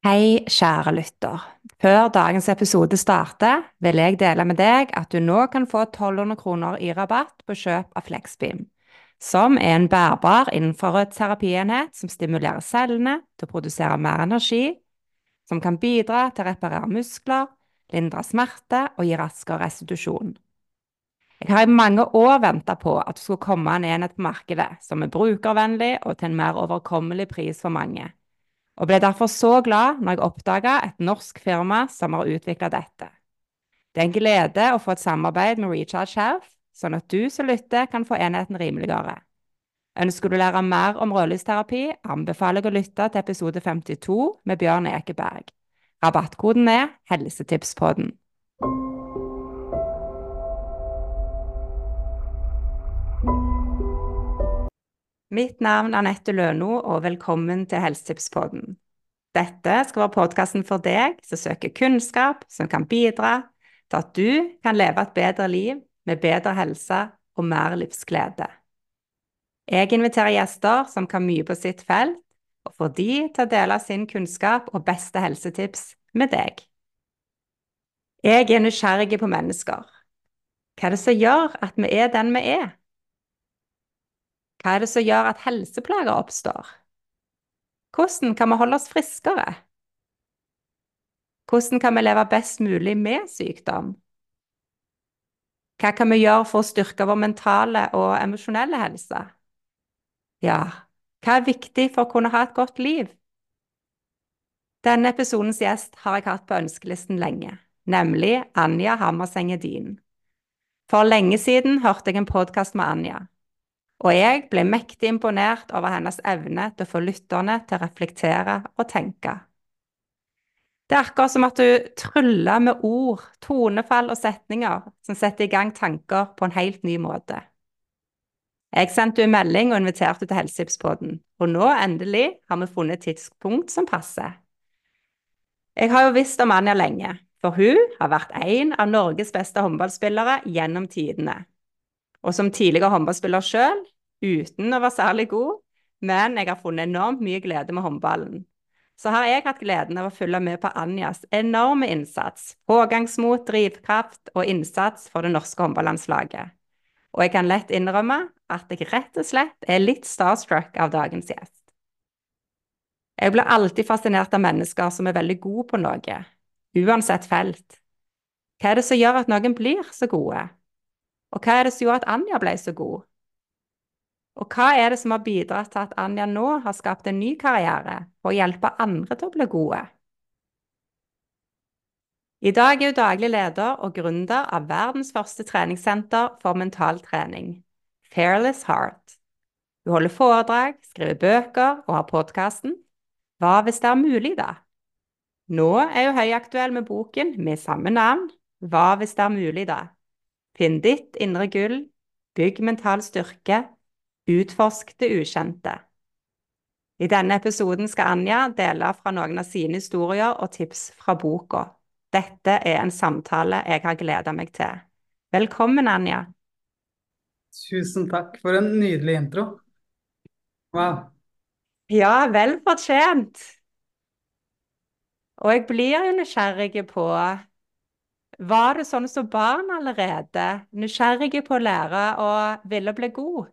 Hei, kjære lytter. Før dagens episode starter, vil jeg dele med deg at du nå kan få 1200 kroner i rabatt på kjøp av Flexbeam, som er en bærbar infrarød terapienhet som stimulerer cellene til å produsere mer energi, som kan bidra til å reparere muskler, lindre smerte og gi raskere restitusjon. Jeg har i mange år ventet på at det skulle komme en enhet på markedet som er brukervennlig og til en mer overkommelig pris for mange, og ble derfor så glad når jeg oppdaget et norsk firma som har utviklet dette. Det er en glede å få et samarbeid med Recharge Health, sånn at du som lytter kan få enheten rimeligere. Ønsker du å lære mer om rødlysterapi, anbefaler jeg å lytte til episode 52 med Bjørn Ekeberg. Rabattkoden er Helsetipspodden. Mitt navn er Anette Løno, og velkommen til Helsetipspodden. Dette skal være podcasten for deg som søker kunnskap som kan bidra til at du kan leve et bedre liv med bedre helse og mer livsglede. Jeg inviterer gjester som kan mye på sitt felt, og får de til å dele sin kunnskap og beste helsetips med deg. Jeg er nysgjerrig på mennesker. Hva er det som gjør at vi er den vi er? Hva er det som gjør at helseplager oppstår? Hvordan kan vi holde oss friskere? Hvordan kan vi leve best mulig med sykdom? Hva kan vi gjøre for å styrke vår mentale og emosjonelle helse? Ja, hva er viktig for å kunne ha et godt liv? Denne episodens gjest har jeg hatt på ønskelisten lenge, nemlig Anja Hammerseng Edin. For lenge siden hørte jeg en podcast med Anja, og jeg ble mektig imponert over hennes evne til å få lytterne til å reflektere og tenke. Det er akkurat som at du tryller med ord, tonefall og setninger som setter i gang tanker på en helt ny måte. Jeg sendte en melding og inviterte til Helsetipspodden, og nå endelig har vi funnet et tidspunkt som passer. Jeg har jo visst om Anja lenge, for hun har vært en av Norges beste håndballspillere gjennom tidene. Og som tidligere håndballspiller selv, uten å være særlig god, men jeg har funnet enormt mye glede med håndballen. Så har jeg hatt gleden av å følge med på Anjas enorme innsats, pågangsmot, drivkraft og innsats for det norske håndballandslaget. Og jeg kan lett innrømme at jeg rett og slett er litt starstruck av dagens gjest. Jeg blir alltid fascinert av mennesker som er veldig gode på noe, uansett felt. Hva er det som gjør at noen blir så gode? Og hva er det som gjorde at Anja ble så god? Og hva er det som har bidratt til at Anja nå har skapt en ny karriere for å hjelpe andre til å bli gode? I dag er hun daglig leder og gründer av verdens første treningssenter for mental trening, Fearless Heart. Hun holder foredrag, skriver bøker og har podcasten Hva hvis det er mulig da? Nå er hun høyaktuell med boken med samme navn, Hva hvis det er mulig da? Finn ditt indre gull, bygg mental styrke, utforsk det ukjente. I denne episoden skal Anja dele fra noen av sine historier og tips fra boka. Dette er en samtale jeg har gledet meg til. Velkommen, Anja. Tusen takk for en nydelig intro. Wow. Ja, vel fortjent. Og jeg blir jo nysgjerrig på, var du sånn som barn allerede? Nysgjerrig på å lære og ville bli god?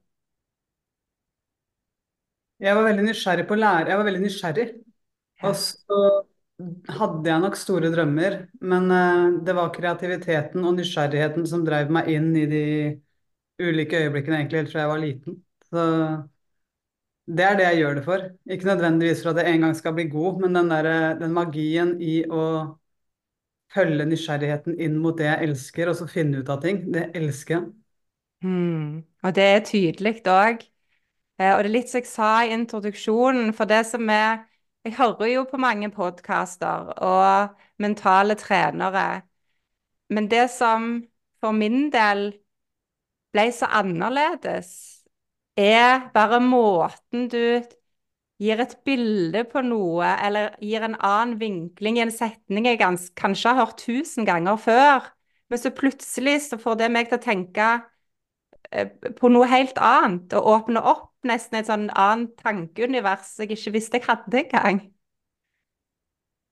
Jeg var veldig nysgjerrig på å lære. Jeg var veldig nysgjerrig. Og Ja. så hadde jeg nok store drømmer, men det var kreativiteten og nysgjerrigheten som drev meg inn i de ulike øyeblikkene egentlig helt fra jeg var liten. Så det er det jeg gjør det for. Ikke nødvendigvis for at jeg en gang skal bli god, men den magien i å følge nysgjerrigheten inn mot det jeg elsker, og så finne ut av ting, det elsker jeg. Og det er tydelig også. Og det er litt som jeg sa i introduksjonen, for det som er, jeg hører jo på mange podcaster og mentale trenere, men det som for min del ble så annerledes, er bare måten du gir et bilde på noe, eller gir en annen vinkling i en setning jeg kanskje har hørt 1000 ganger før, men så plutselig så får det meg til å tenke på noe helt annet, og åpne opp nesten et sånn annet tankeunivers jeg ikke visste jeg hadde engang.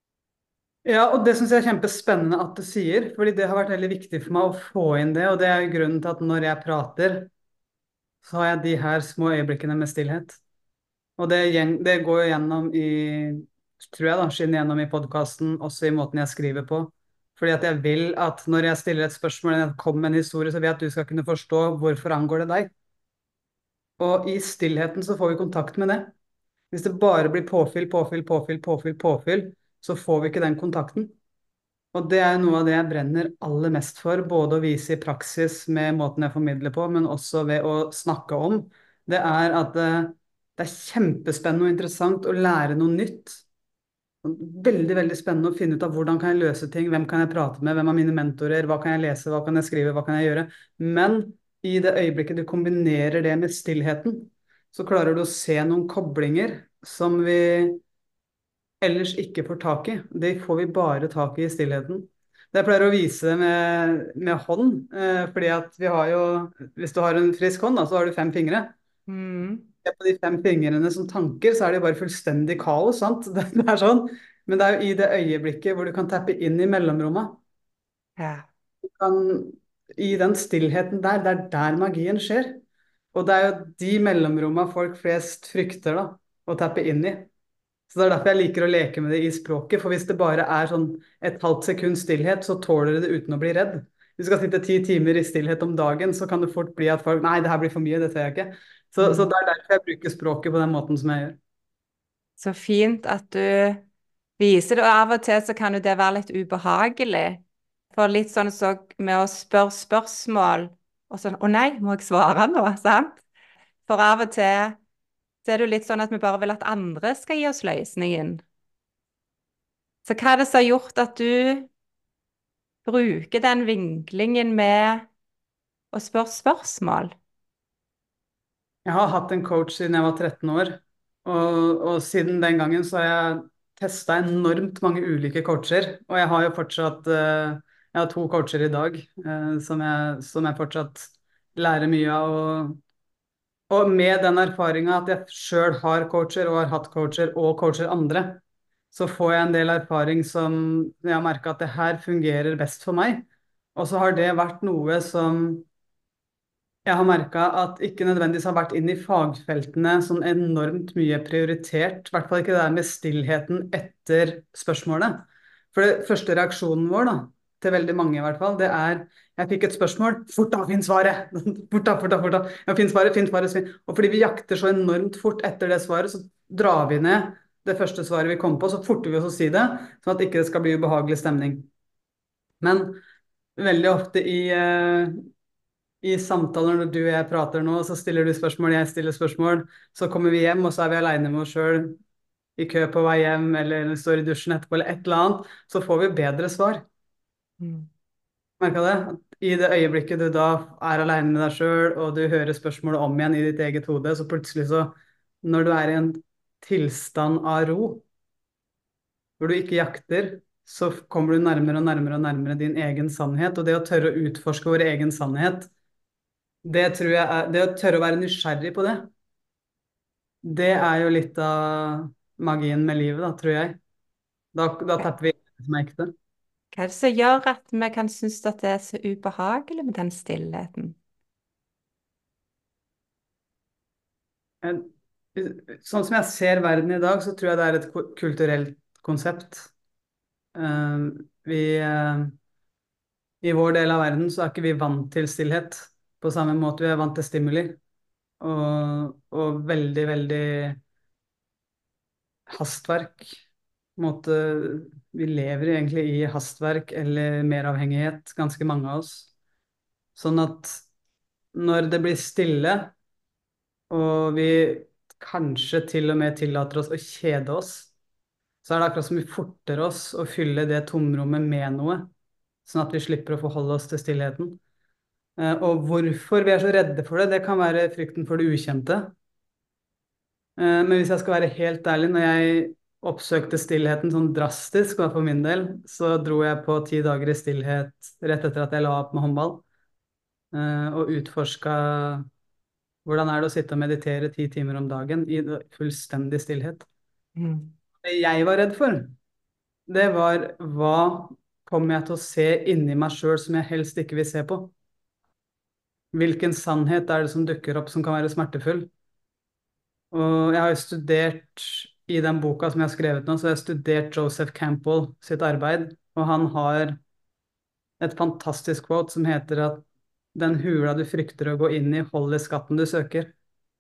Ja, og det syns jeg er kjempespennende at du sier, fordi det har vært veldig viktig for meg å få inn det, og det er jo grunnen til at når jeg prater, så har jeg de her små øyeblikkene med stillhet. Og det går jo gjennom i, tror jeg da, skinner gjennom i podkasten, også i måten jeg skriver på. Fordi at jeg vil at når jeg stiller et spørsmål eller jeg kommer med en historie, så vil jeg at du skal kunne forstå hvorfor angår det deg. Og i stillheten så får vi kontakt med det. Hvis det bare blir påfyll, påfyll, påfyll, påfyll, påfyll, så får vi ikke den kontakten. Og det er noe av det jeg brenner aller mest for, både å vise i praksis med måten jeg formidler på, men også ved å snakke om. Det er at det er kjempespennende og interessant å lære noe nytt. Veldig, veldig spennende å finne ut av hvordan kan jeg løse ting, hvem kan jeg prate med, hvem er mine mentorer, hva kan jeg lese, hva kan jeg skrive, hva kan jeg gjøre. Men i det øyeblikket du kombinerer det med stillheten, så klarer du å se noen koblinger som vi ellers ikke får tak i. Det får vi bare tak i stillheten. Det jeg pleier å vise med hånd, fordi at vi har jo, hvis du har en frisk hånd, da, så har du 5 fingre. Mm. Se på de 5 fingrene som tanker, så er det jo bare fullstendig kaos, sant? Det er sånn. Men det er jo i det øyeblikket hvor du kan tappe inn i mellomrommet, Ja. kan, i den stillheten der, det er der magien skjer. Og det er jo de mellomrommene folk flest frykter da, å tappe inn i. Så det er derfor jeg liker å leke med det i språket, for hvis det bare er sånn et halvt sekund stillhet, så tåler du det uten å bli redd. Hvis du skal sitte 10 timer i stillhet om dagen, så kan det fort bli at folk, nei, det her blir for mye, det tør jeg ikke. Så Mm. det er derfor jeg bruker språket på den måten som jeg gjør. Så fint at du viser det, og av og til så kan jo det være litt ubehagelig. For litt sånn så med å spørre spørsmål, og sånn, å nei, må jeg svare nå, sant? For av og til så er det jo litt sånn at vi bare vil at andre skal gi oss løsningen. Så hva er det som har gjort at du bruker den vinklingen med å spørre spørsmål? Jeg har hatt en coach siden jeg var 13 år, og siden den gangen så har jeg testa enormt mange ulike coacher, og jeg har jo fortsatt jeg har 2 coacher i dag som jeg fortsatt lærer mye av. Og med den erfaringa at jeg sjøl har coacher og har hatt coacher og coacher andre, så får jeg en del erfaring som jeg har merka at det her fungerer best for meg. Og så har det vært noe som jeg har merka at ikke nødvendigvis har vært inn i fagfeltene sånn enormt mye prioritert. I hvert fall ikke det der med stillheten etter spørsmålet. For det første reaksjonen vår, da, til veldig mange i hvert fall, det er jeg fikk et spørsmål, fort da, finn svaret! Fort da, fort da, fort da. Ja, finn svaret, finn svaret. Og fordi vi jakter så enormt fort etter det svaret, så drar vi ned det første svaret vi kom på, så forter vi oss å si det, sånn at ikke det skal bli ubehagelig stemning. Men veldig ofte i samtaler når du og jeg prater nå, så stiller du spørsmål, jeg stiller spørsmål. Så kommer vi hjem, og så er vi aleine med oss sjøl i kø på vei hjem, eller står i dusjen etterpå, eller et eller annet. Så får vi bedre svar. Mm. Merka det? At I det øyeblikket du da er aleine med deg sjøl, og du hører spørsmålet om igjen i ditt eget hode, så plutselig så, når du er i en tilstand av ro, hvor du ikke jakter, så kommer du nærmere og nærmere og nærmere din egen sannhet. Og det å tørre å utforske vår egen sannhet, det tror jeg er, det å tørre å være nysgjerrig på det, det er jo litt av magien med livet, da, tror jeg. Da Hva tapper vi det som er ekte. hva er det som gjør at vi kan synes at det er så ubehagelig med den stillheten? Eh, Sånn som jeg ser verden i dag, så tror jeg det er et kulturelt konsept. Eh, Vi, I vår del av verden så er ikke vi vant til stillhet på samme måte. Vi er vant til stimuli og veldig, veldig hastverk. På en måte, vi lever egentlig i hastverk eller meravhengighet, ganske mange av oss. Sånn at når det blir stille, og vi kanskje til og med tillater oss å kjede oss, så er det akkurat som vi forter oss å fylle det tomrommet med noe, sånn at vi slipper å forholde oss til stillheten. Og hvorfor vi er så redde for det, det kan være frykten for det ukjente. Men hvis jeg skal være helt ærlig, når jeg oppsøkte stillheten sånn drastisk, da for min del, så dro jeg på 10 dager i stillhet rett etter at jeg la opp med håndball, og utforska hvordan er det å sitte og meditere 10 timer om dagen i fullstendig stillhet. Mm. Det jeg var redd for, det var hva kommer jeg til å se inni meg sjøl som jeg helst ikke vil se på? Hvilken sannhet er det som dukker opp som kan være smertefull? Og jeg har jo studert i den boka som jeg har skrevet nå, så jeg har studert Joseph Campbell sitt arbeid, og han har et fantastisk quote som heter at den hula du frykter å gå inn i, holder skatten du søker.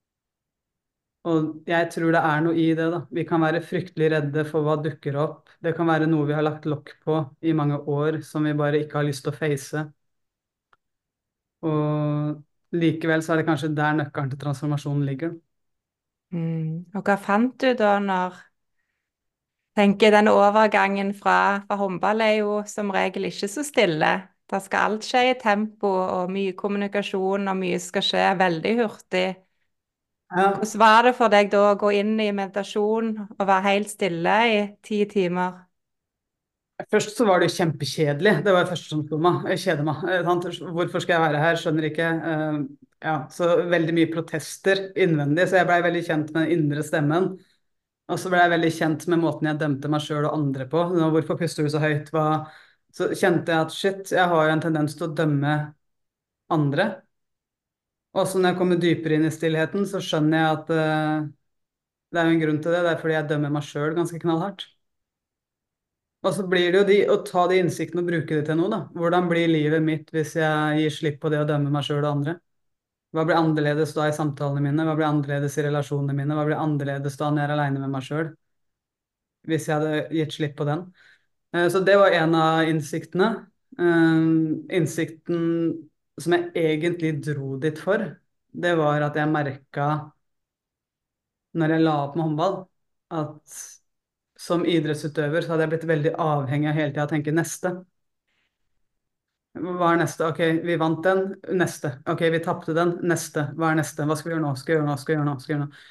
Og jeg tror det er noe i det, da. Vi kan være fryktelig redde for hva dukker opp. Det kan være noe vi har lagt lokk på i mange år, som vi bare ikke har lyst til å face. Og likevel så er det kanskje der nøkkelen til transformasjonen ligger. Og hva fant du da når tenker den overgangen fra håndball er jo som regel ikke så stille. Det skal alt skje i tempo, og mye kommunikasjon, og mye skal skje veldig hurtig. Ja, Hvordan var det for deg da å gå inn i meditasjon og være helt stille i 10 timer? først så var det kjempekjedelig. Det var det første som slo meg. Jeg kjeder meg. Sant? Hvorfor skal jeg være her? Skjønner ikke. Ja, så veldig mye protester innvendig. Så jeg blei veldig kjent med den indre stemmen. Og så ble jeg veldig kjent med måten jeg dømte meg sjøl og andre på. Hvorfor puster du så høyt? Så kjente jeg at shit, jeg har jo en tendens til å dømme andre. Og så når jeg kommer dypere inn i stillheten, så skjønner jeg at det er jo en grunn til det. Det er fordi jeg dømmer meg sjøl ganske knallhardt. Og så blir det jo å ta de innsiktene og bruke det til noe, da. Hvordan blir livet mitt hvis jeg gir slipp på det å dømme meg sjøl og andre? Hva blir annerledes da i samtalene mine? Hva blir annerledes i relasjonene mine? Hva blir annerledes da når jeg er aleine med meg sjøl? Hvis jeg hadde gitt slipp på den. Så det var en av innsiktene. Innsikten som jeg egentlig dro dit for, det var at jeg merka når jeg la opp med håndball, at som idrettsutøver så hadde jeg blitt veldig avhengig av hele tida å tenke neste. Hva er neste? Ok, vi vant den. Neste. Ok, vi tapte den. Neste. Hva er neste? Hva skal vi gjøre nå? Skal vi gjøre nå? Skal vi gjøre nå? Skal vi gjøre nå?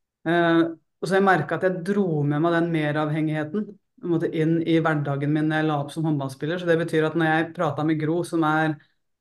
Og så jeg merka at jeg dro med meg den meravhengigheten på en måte, inn i hverdagen min når jeg la opp som håndballspiller. Så det betyr at når jeg prata med Gro, som er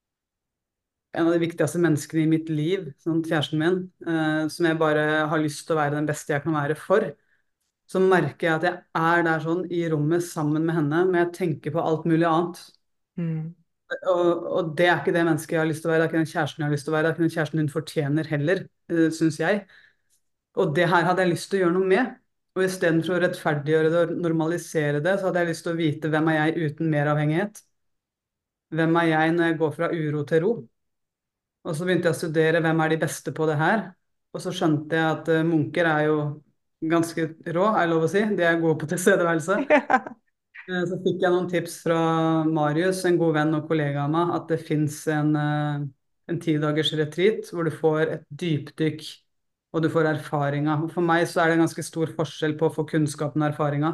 en av de viktigste menneskene i mitt liv, sånn kjæresten min, som jeg bare har lyst til å være den beste jeg kan være for, så merker jeg at jeg er der sånn i rommet sammen med henne, men jeg tenker på alt mulig annet. Mm. Og det er ikke det mennesket jeg har lyst til å være, det er ikke den kjæresten jeg har lyst til å være, det er ikke den kjæresten hun fortjener heller, syns jeg. Og det her hadde jeg lyst til å gjøre noe med. Og istedenfor å rettferdiggjøre det og normalisere det, så hadde jeg lyst til å vite hvem er jeg uten meravhengighet? Hvem er jeg når jeg går fra uro til ro? Og så begynte jeg å studere hvem er de beste på det her. Og så skjønte jeg at munker er jo ganske rå, er det lov å si. De er gode på tilstedeværelse. Så fikk jeg noen tips fra Marius, en god venn og kollega av meg, at det fins en 10 dagers retreat hvor du får et dypdykk og du får erfaringa. For meg så er det en ganske stor forskjell på å få kunnskapen og erfaringa.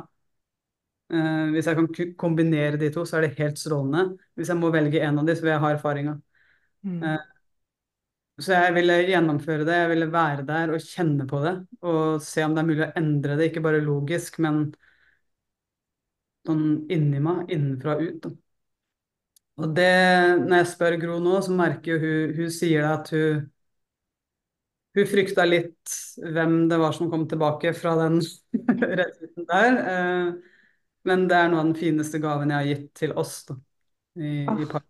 Hvis jeg kan kombinere de to, så er det helt strålende. Hvis jeg må velge en av de, så vil jeg ha erfaringa. Mm. Så jeg ville gjennomføre det, jeg ville være der og kjenne på det. Og se om det er mulig å endre det, ikke bare logisk, men sånn inni meg, innenfra og ut. Da. Og det, når jeg spør Gro nå, så merker jo hun sier det at hun frykta litt hvem det var som kom tilbake fra den rettigheten der. Men det er noe av den fineste gaven jeg har gitt til oss da, i Åh, par.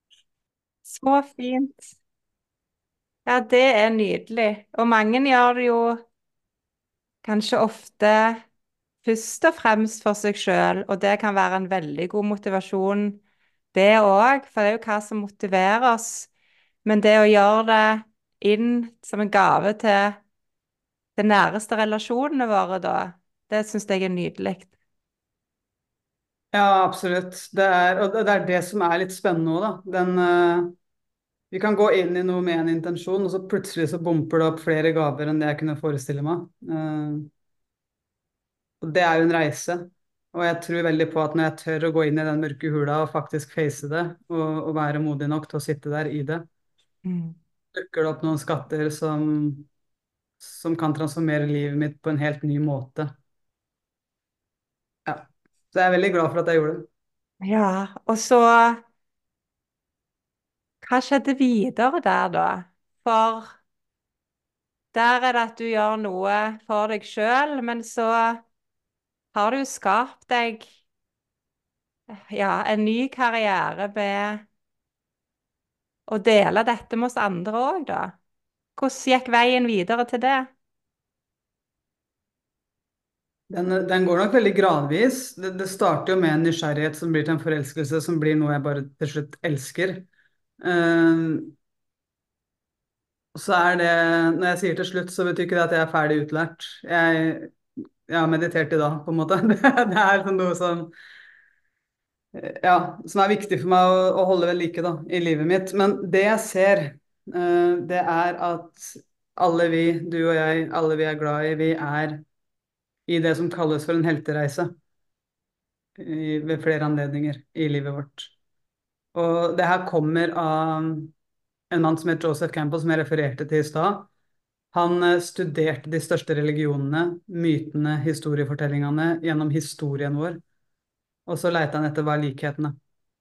så fint. Ja, det er nydelig. Og mange gjør det jo kanskje ofte først og fremst for seg sjøl, og det kan være en veldig god motivasjon, det òg, for det er jo hva som motiverer oss. Men det å gjøre det inn som en gave til de næreste relasjonene våre, da, det syns jeg er nydelig. Ja, absolutt. Og det er det som er litt spennende òg, da. Vi kan gå inn i noe med en intensjon, og så plutselig så bumper det opp flere gaver enn det jeg kunne forestille meg. Og det er jo en reise. Og jeg tror veldig på at når jeg tør å gå inn i den mørke hula og faktisk face det, og være modig nok til å sitte der i det, Mm. dukker det opp noen skatter som kan transformere livet mitt på en helt ny måte. Ja. Så jeg er veldig glad for at jeg gjorde det. Ja, og så hva skjedde videre der, da? For der er det at du gjør noe for deg sjøl, men så har du skapt deg ja, en ny karriere ved å dele dette med oss andre òg, da. Hvordan gikk veien videre til det? Den går nok veldig gradvis. Det starter jo med en nysgjerrighet som blir til en forelskelse, som blir noe jeg bare til slutt elsker. Eh, og så er det, når jeg sier til slutt, så betyr ikke det at jeg er ferdig utlært. Jeg har meditert i dag, på en måte. Det er sånn noe som, ja, som er viktig for meg å holde ved like da, i livet mitt. Men det jeg ser, det er at alle vi, du og jeg, alle vi er glad i, vi er i det som kalles for en heltereise ved flere anledninger i livet vårt. Og det her kommer av en mann som heter Joseph Campbell, som jeg refererte til i stad. Han studerte de største religionene, mytene, historiefortellingene gjennom historien vår. Og så leita han etter hva er likhetene.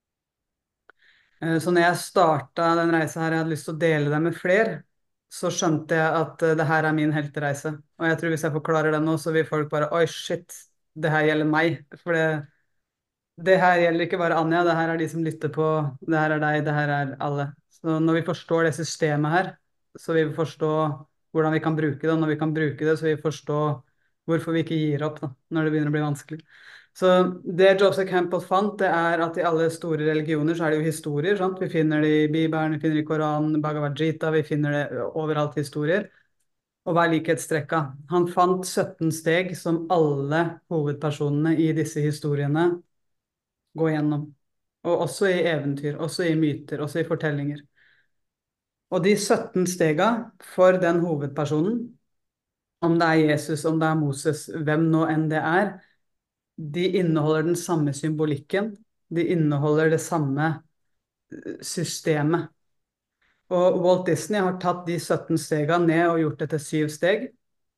Så når jeg starta den reisa her, jeg hadde lyst til å dele det med flere, så skjønte jeg at det her er min heltereise. Og jeg tror hvis jeg forklarer det nå, så vil folk bare oi, shit, det her gjelder meg. For det her gjelder ikke bare Anja, det her er de som lytter på, det her er deg, det her er alle. Så når vi forstår det systemet her, så vil vi forstå hvordan vi kan bruke det, og når vi kan bruke det, så vil vi forstå hvorfor vi ikke gir opp da, når det begynner å bli vanskelig. Så det Joseph Campbell fant, det er at i alle store religioner så er det jo historier, sant? Vi finner det i Bibelen, vi finner det i Koranen, Bhagavad Gita, vi finner det overalt historier. Og hva er likhetstrekka? Han fant 17 steg som alle hovedpersonene i disse historiene går gjennom. Og også i eventyr, også i myter, også i fortellinger. Og de 17 stega for den hovedpersonen, om det er Jesus, om det er Moses, hvem nå enn det er, de inneholder den samme symbolikken, de inneholder det samme systemet. Og Walt Disney har tatt de 17 stega ned og gjort det til 7 steg.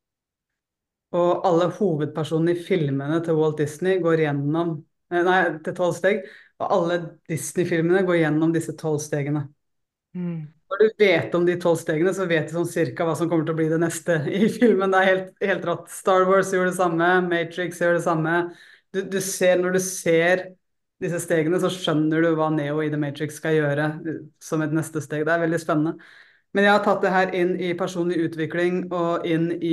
Og alle hovedpersonene i filmene til Walt Disney går gjennom, nei, til 12 steg, og alle Disney-filmene går gjennom disse 12 stegene. Mm. Når du vet om de 12 stegene, så vet du sånn cirka hva som kommer til å bli det neste i filmen. Det er helt rått. Star Wars gjør det samme, Matrix gjør det samme. Når du ser disse stegene, så skjønner du hva Neo i The Matrix skal gjøre som et neste steg. Det er veldig spennende. Men jeg har tatt det her inn i personlig utvikling og inn i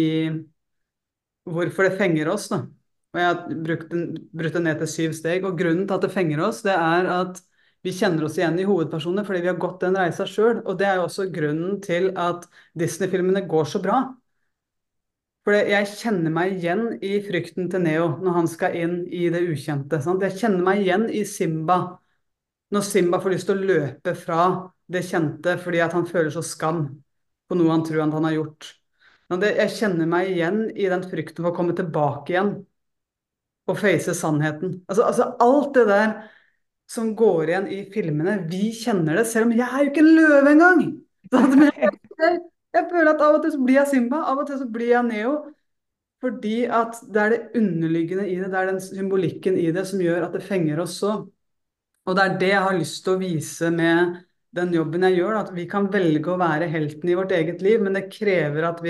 hvorfor det fenger oss, da. Og jeg har brutt det ned til 7 steg. Og grunnen til at det fenger oss, det er at vi kjenner oss igjen i hovedpersonene fordi vi har gått den reisa sjøl. Og det er jo også grunnen til at Disney-filmene går så bra. For jeg kjenner meg igjen i frykten til Neo når han skal inn i det ukjente. Sant? Jeg kjenner meg igjen i Simba når Simba får lyst til å løpe fra det kjente fordi at han føler så skam på noe han tror han har gjort. Jeg kjenner meg igjen i den frykten for å komme tilbake igjen og face sannheten. Altså alt det der som går igjen i filmene, vi kjenner det, selv om jeg er jo ikke en løve engang! Men jeg føler at av og til så blir jeg Simba, av og til så blir jeg Neo, fordi at det er det underliggende i det, det er den symbolikken i det som gjør at det fenger oss så. Og det er det jeg har lyst til å vise med den jobben jeg gjør, at vi kan velge å være helten i vårt eget liv, men det krever at vi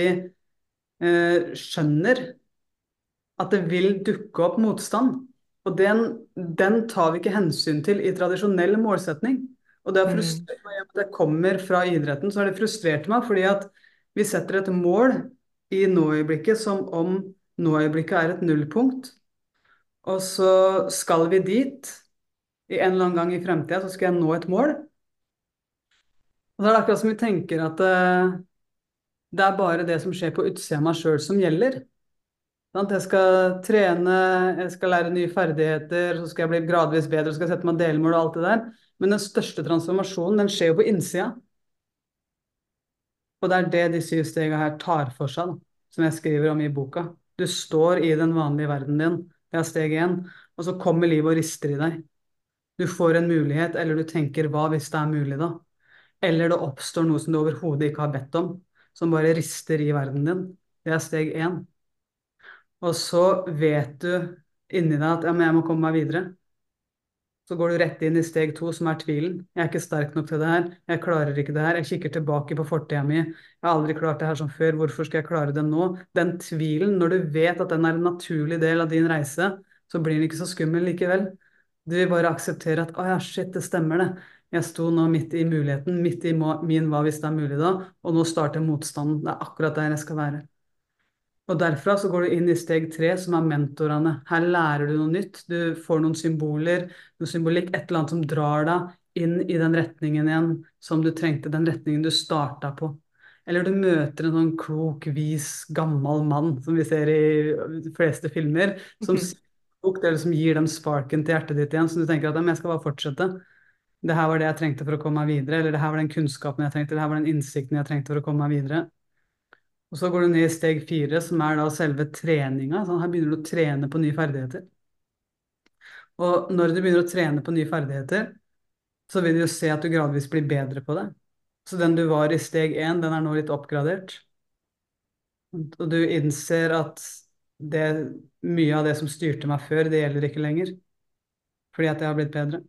skjønner at det vil dukke opp motstand. Og den tar vi ikke hensyn til i tradisjonell målsetning. Og det har Mm. frustrert meg at det kommer fra idretten, så har det frustrert meg fordi at vi setter et mål i nåøyeblikket som om nåøyeblikket er et nullpunkt. Og så skal vi dit. I en eller annen gang i fremtiden så skal jeg nå et mål. Og så er det akkurat som vi tenker at det er bare det som skjer på utsida av meg sjøl som gjelder. Sant? Jeg skal trene, jeg skal lære nye ferdigheter, så skal jeg bli gradvis bedre, så skal jeg sette meg delmål og alt det der. Men den største transformasjonen, den skjer jo på innsida. Og det er det de 7 stegene her tar for seg, da, som jeg skriver om i boka. Du står i den vanlige verden din, det er steg 1, og så kommer livet og rister i deg. Du får en mulighet, eller du tenker hva hvis det er mulig da? Eller det oppstår noe som du overhodet ikke har bedt om, som bare rister i verden din. Det er steg 1. Og så vet du inni deg at ja, men jeg må komme meg videre. Så går du rett inn i steg 2, som er tvilen. Jeg er ikke sterk nok til det her. Jeg klarer ikke det her. Jeg kikker tilbake på fortida mi. Jeg har aldri klart det her som før. Hvorfor skal jeg klare det nå? Den tvilen, når du vet at den er en naturlig del av din reise, så blir den ikke så skummel likevel. Du vil bare akseptere at å ja, shit, det stemmer det. Jeg sto nå midt i muligheten, midt i min hva hvis det er mulig da, og nå starter motstanden. Det er akkurat der jeg skal være. Og derfra så går du inn i steg 3, som er mentorene. Her lærer du noe nytt. Du får noen symboler, noe symbolikk, et eller annet som drar deg inn i den retningen igjen som du trengte, den retningen du starta på. Eller du møter en sånn klok, vis, gammel mann, som vi ser i de fleste filmer, som sier klokt, eller som gir den sparken til hjertet ditt igjen, så du tenker at «Ja, men jeg skal bare fortsette. Det her var det jeg trengte for å komme meg videre, eller det her var den kunnskapen jeg trengte, det her var den innsikten jeg trengte for å komme meg videre. Og så går du ned i steg 4, som er da selve treninga. Sånn, her begynner du å trene på nye ferdigheter. Og når du begynner å trene på nye ferdigheter, så vil du jo se at du gradvis blir bedre på det. Så den du var i steg 1, den er nå litt oppgradert. Og du innser at det, mye av det som styrte meg før, det gjelder ikke lenger. Fordi at jeg har blitt bedre.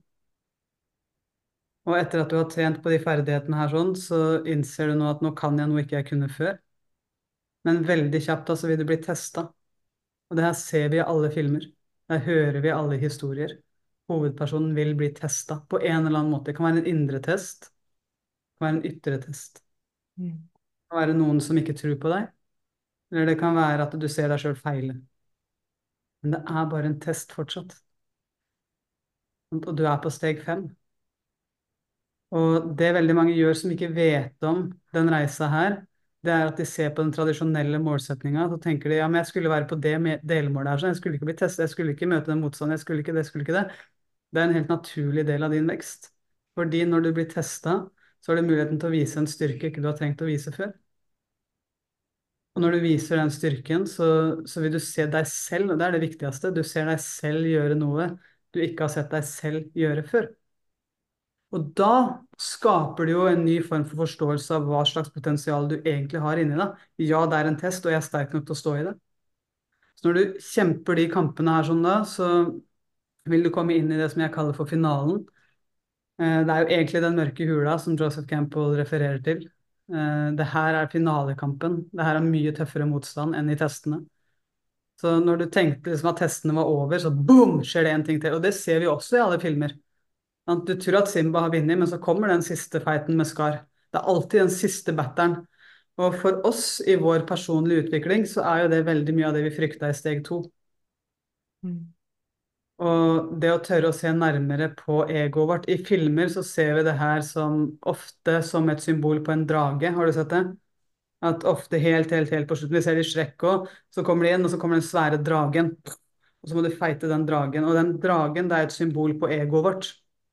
Og etter at du har trent på de ferdighetene her sånn, så innser du nå at nå kan jeg noe ikke jeg kunne før. Men veldig kjapt da, så vil du bli testa. Og det her ser vi i alle filmer. Der hører vi alle historier. Hovedpersonen vil bli testa på en eller annen måte. Det kan være en indre test. Det kan være en ytre test. Mm. Det kan være noen som ikke tror på deg. Eller det kan være at du ser deg sjøl feile. Men det er bare en test fortsatt. Og du er på steg 5. Og det veldig mange gjør som ikke vet om den reisa her, det er at de ser på den tradisjonelle målsetninga. Så tenker de ja, men jeg skulle være på det delmålet her, så jeg skulle ikke bli testet, jeg skulle ikke møte den motstanden, jeg skulle ikke det, jeg skulle ikke det. Det er en helt naturlig del av din vekst. Fordi når du blir testa, så har du muligheten til å vise en styrke ikke du har trengt å vise før. Og når du viser den styrken, så vil du se deg selv, og det er det viktigste. Du ser deg selv gjøre noe du ikke har sett deg selv gjøre før. Og da skaper det jo en ny form for forståelse av hva slags potensial du egentlig har inni deg. Ja, det er en test, og jeg er sterk nok til å stå i det. Så når du kjemper de kampene her sånn da, så vil du komme inn i det som jeg kaller for finalen. Det er jo egentlig den mørke hula som Joseph Campbell refererer til. Det her er finalekampen. Det her er mye tøffere motstand enn i testene. Så når du tenkte liksom at testene var over, så boom, skjer det en ting til. Og det ser vi også i alle filmer. Sant? Du tror at Simba har vunnet, men så kommer den siste fighten med Scar. Det er alltid den siste batteren. Og for oss i vår personlige utvikling, så er jo det veldig mye av det vi frykta i steg 2. Mm. Og det å tørre å se nærmere på egoet vårt. I filmer så ser vi det her som ofte som et symbol på en drage. Har du sett det? At ofte helt på slutten, vi ser det i Shrek også, så kommer de inn, og så kommer den svære dragen. Og så må du feite den dragen. Og den dragen, det er et symbol på egoet vårt.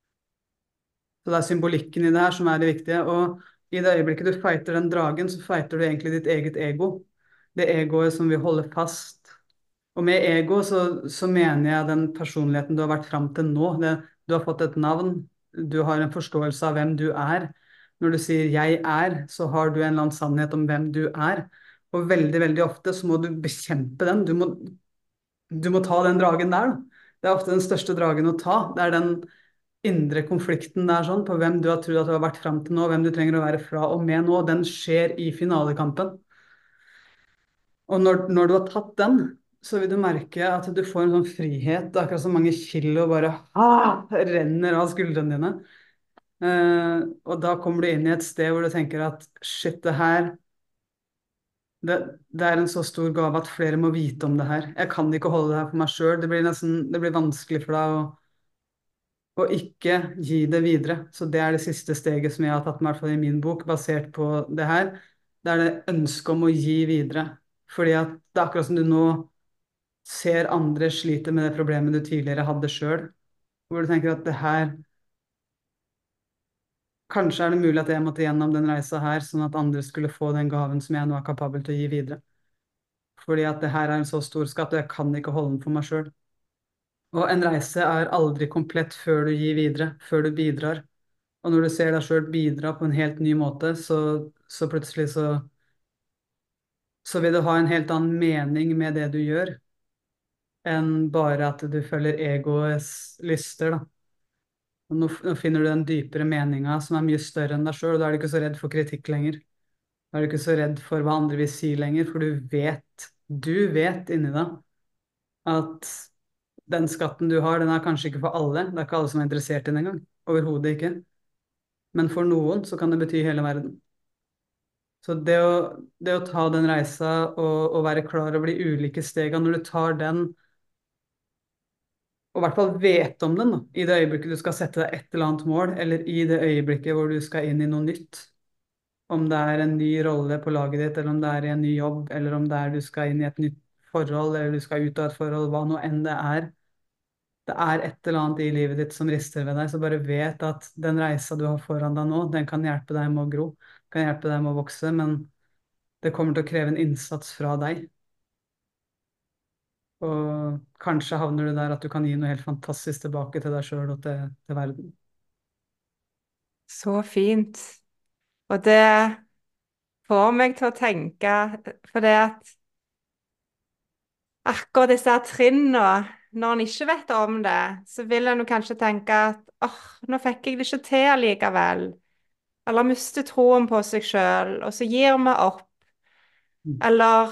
Så det er symbolikken i det her som er det viktige. Og i det øyeblikket du fighter den dragen, så fighter du egentlig ditt eget ego. Det egoet som vil holde fast. Og med ego så mener jeg den personligheten du har vært fram til nå. Du har fått et navn, du har en forståelse av hvem du er. Når du sier 'jeg er', så har du en eller annen sannhet om hvem du er. Og veldig ofte så må du bekjempe den. Du må ta den dragen der, da. Det er ofte den største dragen å ta. Det er den indre konflikten der sånn, på hvem du har trodd at du har vært fram til nå, hvem du trenger å være fra og med nå. Den skjer i finalekampen. Og når du har tatt den, så vil du merke at du får en sånn frihet. Det er akkurat så mange kilo bare renner av skuldrene dine. Og da kommer du inn i et sted hvor du tenker at shit, det er en så stor gave at flere må vite om det her. Jeg kan ikke holde det her for meg sjøl. Det blir vanskelig for deg å ikke gi det videre. Så det er det siste steget som jeg har tatt med, i hvert fall i min bok, basert på det her. Det er det ønsket om å gi videre. Fordi at det er akkurat som du nå ser andre slite med det problemet du tidligere hadde sjøl. Hvor du tenker at det her kanskje er det mulig at jeg måtte gjennom den reisa her, sånn at andre skulle få den gaven som jeg nå er kapabel til å gi videre. Fordi at det her er en så stor skatt, og jeg kan ikke holde den for meg sjøl. Og en reise er aldri komplett før du gir videre, før du bidrar. Og når du ser deg sjøl bidra på en helt ny måte, så plutselig så vil du ha en helt annen mening med det du gjør, enn bare at du følger egoets lyster, da. Og nå finner du den dypere meninga som er mye større enn deg sjøl, og da er du ikke så redd for kritikk lenger. Da er du ikke så redd for hva andre vil si lenger, for du vet inni deg at den skatten du har, den er kanskje ikke for alle. Det er ikke alle som er interessert i den engang. Overhodet ikke. Men for noen så kan det bety hele verden. Så det å ta den reisa og være klar over de ulike stegene, når du tar den, og i hvert fall vet om den, da, i det øyeblikket du skal sette deg et eller annet mål, eller i det øyeblikket hvor du skal inn i noe nytt, om det er en ny rolle på laget ditt, eller om det er i en ny jobb, eller om det er du skal inn i et nytt forhold, eller du skal ut av et forhold, hva nå enn det er. Det er et eller annet i livet ditt som rister ved deg, så bare vet at den reisa du har foran deg nå, den kan hjelpe deg med å gro, kan hjelpe deg med å vokse, men det kommer til å kreve en innsats fra deg. Og kanskje havner du der at du kan gi noe helt fantastisk tilbake til deg sjøl og til verden. Så fint. Og det får meg til å tenke, for det at akkurat disse her trinnene, når en ikke vet om det, så vil en jo kanskje tenke at nå fikk jeg det ikke til allikevel. Eller mister troen på seg sjøl, og så gir vi opp. Mm. Eller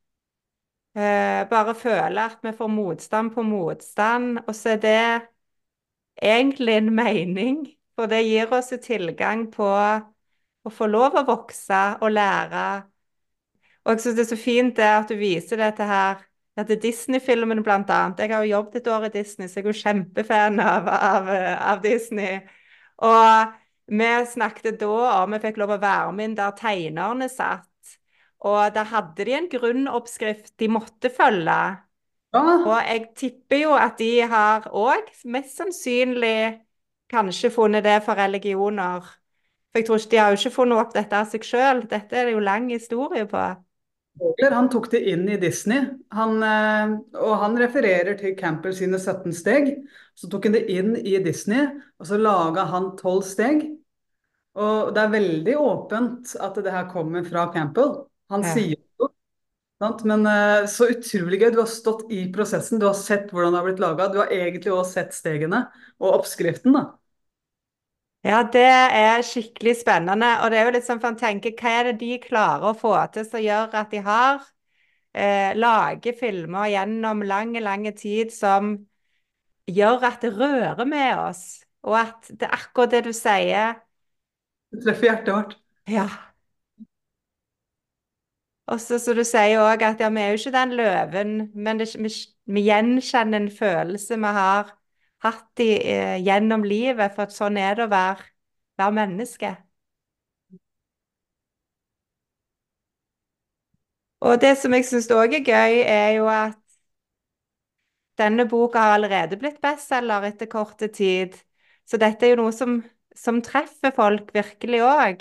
bare føler at vi får motstand på motstand, og så er det egentlig en mening, for det gir oss jo tilgang på å få lov å vokse og lære. Og jeg synes det er så fint det at du viser det til her, at det er Disney-filmen blant annet. Jeg har jo jobbet et år i Disney, så jeg er jo kjempefan av Disney. Og vi snakket da om vi fikk lov å være med inn der tegnerne satt. Og der hadde de en grunnoppskrift de måtte følge. Og Ja, jeg tipper jo at de har òg mest sannsynlig kanskje funnet det for religioner. For jeg tror ikke de har jo ikke funnet opp dette av seg sjøl. Dette er det jo lang historie på. Vogler, han tok det inn i Disney, og han refererer til Campbell sine 17 steg. Så tok han det inn i Disney, og så laga han 12 steg. Og det er veldig åpent at det her kommer fra Campbell. Han Ja. sier det, sant? Men så utrolig gøy. Du har stått i prosessen, du har sett hvordan det har blitt laga. Du har egentlig også sett stegene og oppskriften, da. Ja, det er skikkelig spennende. Og det er jo litt sånn for en tenker, hva er det de klarer å få til som gjør at de har lager filmer gjennom lang, lang tid som gjør at det rører med oss, og at det er akkurat det du sier. Det treffer hjertet vårt. Ja. Og så du sier òg at ja, vi er jo ikke den løven, men vi gjenkjenner en følelse vi har hatt gjennom livet, for at sånn er det å være menneske. Og det som jeg syns òg er gøy, er jo at denne boka har allerede blitt bestselger etter korte tid. Så dette er jo noe som treffer folk virkelig òg.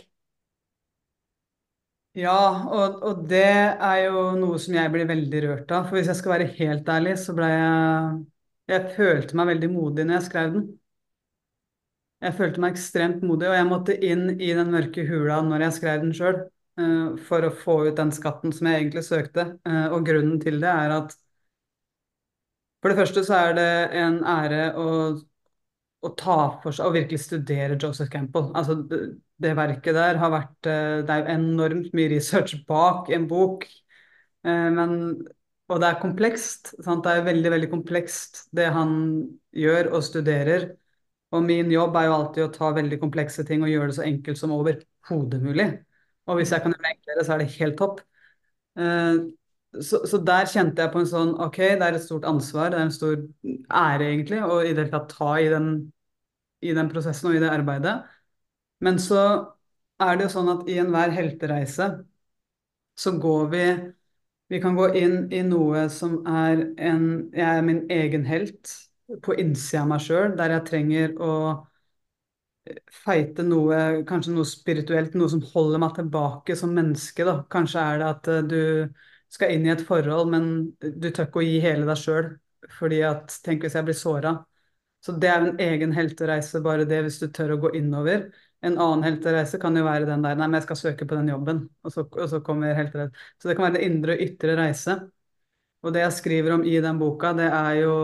Ja, og det er jo noe som jeg blir veldig rørt av. For hvis jeg skal være helt ærlig, så ble jeg følte meg veldig modig når jeg skrev den. Jeg følte meg ekstremt modig, og jeg måtte inn i den mørke hula når jeg skrev den sjøl, for å få ut den skatten som jeg egentlig søkte. Og grunnen til det er at for det første så er det en ære å ta for seg og virkelig studere Joseph Campbell. Altså det verket der har vært Det er jo enormt mye research bak en bok, men og det er komplekst. Sant? Det er jo veldig, veldig komplekst det han gjør og studerer. Og min jobb er jo alltid å ta veldig komplekse ting og gjøre det så enkelt som overhodet mulig. Og hvis jeg kan gjøre det enklere, så er det helt topp. Eh, så der kjente jeg på en sånn OK, det er et stort ansvar, det er en stor ære egentlig, å i det hele tatt ta i den prosessen og i det arbeidet. Men så er det jo sånn at i enhver heltereise så går vi kan gå inn i noe som er jeg er min egen helt på innsida av meg sjøl, der jeg trenger å feite noe, kanskje noe spirituelt, noe som holder meg tilbake som menneske, da. Kanskje er det at du skal inn i et forhold, men du tør ikke å gi hele deg sjøl, fordi at tenk hvis jeg blir såra. Så det er en egen heltereise, bare det, hvis du tør å gå innover. En annen heltereise kan jo være den der, nei, men jeg skal søke på den jobben, og så kommer heltereise. Så det kan være det indre og ytre reise. Og det jeg skriver om i den boka, det er jo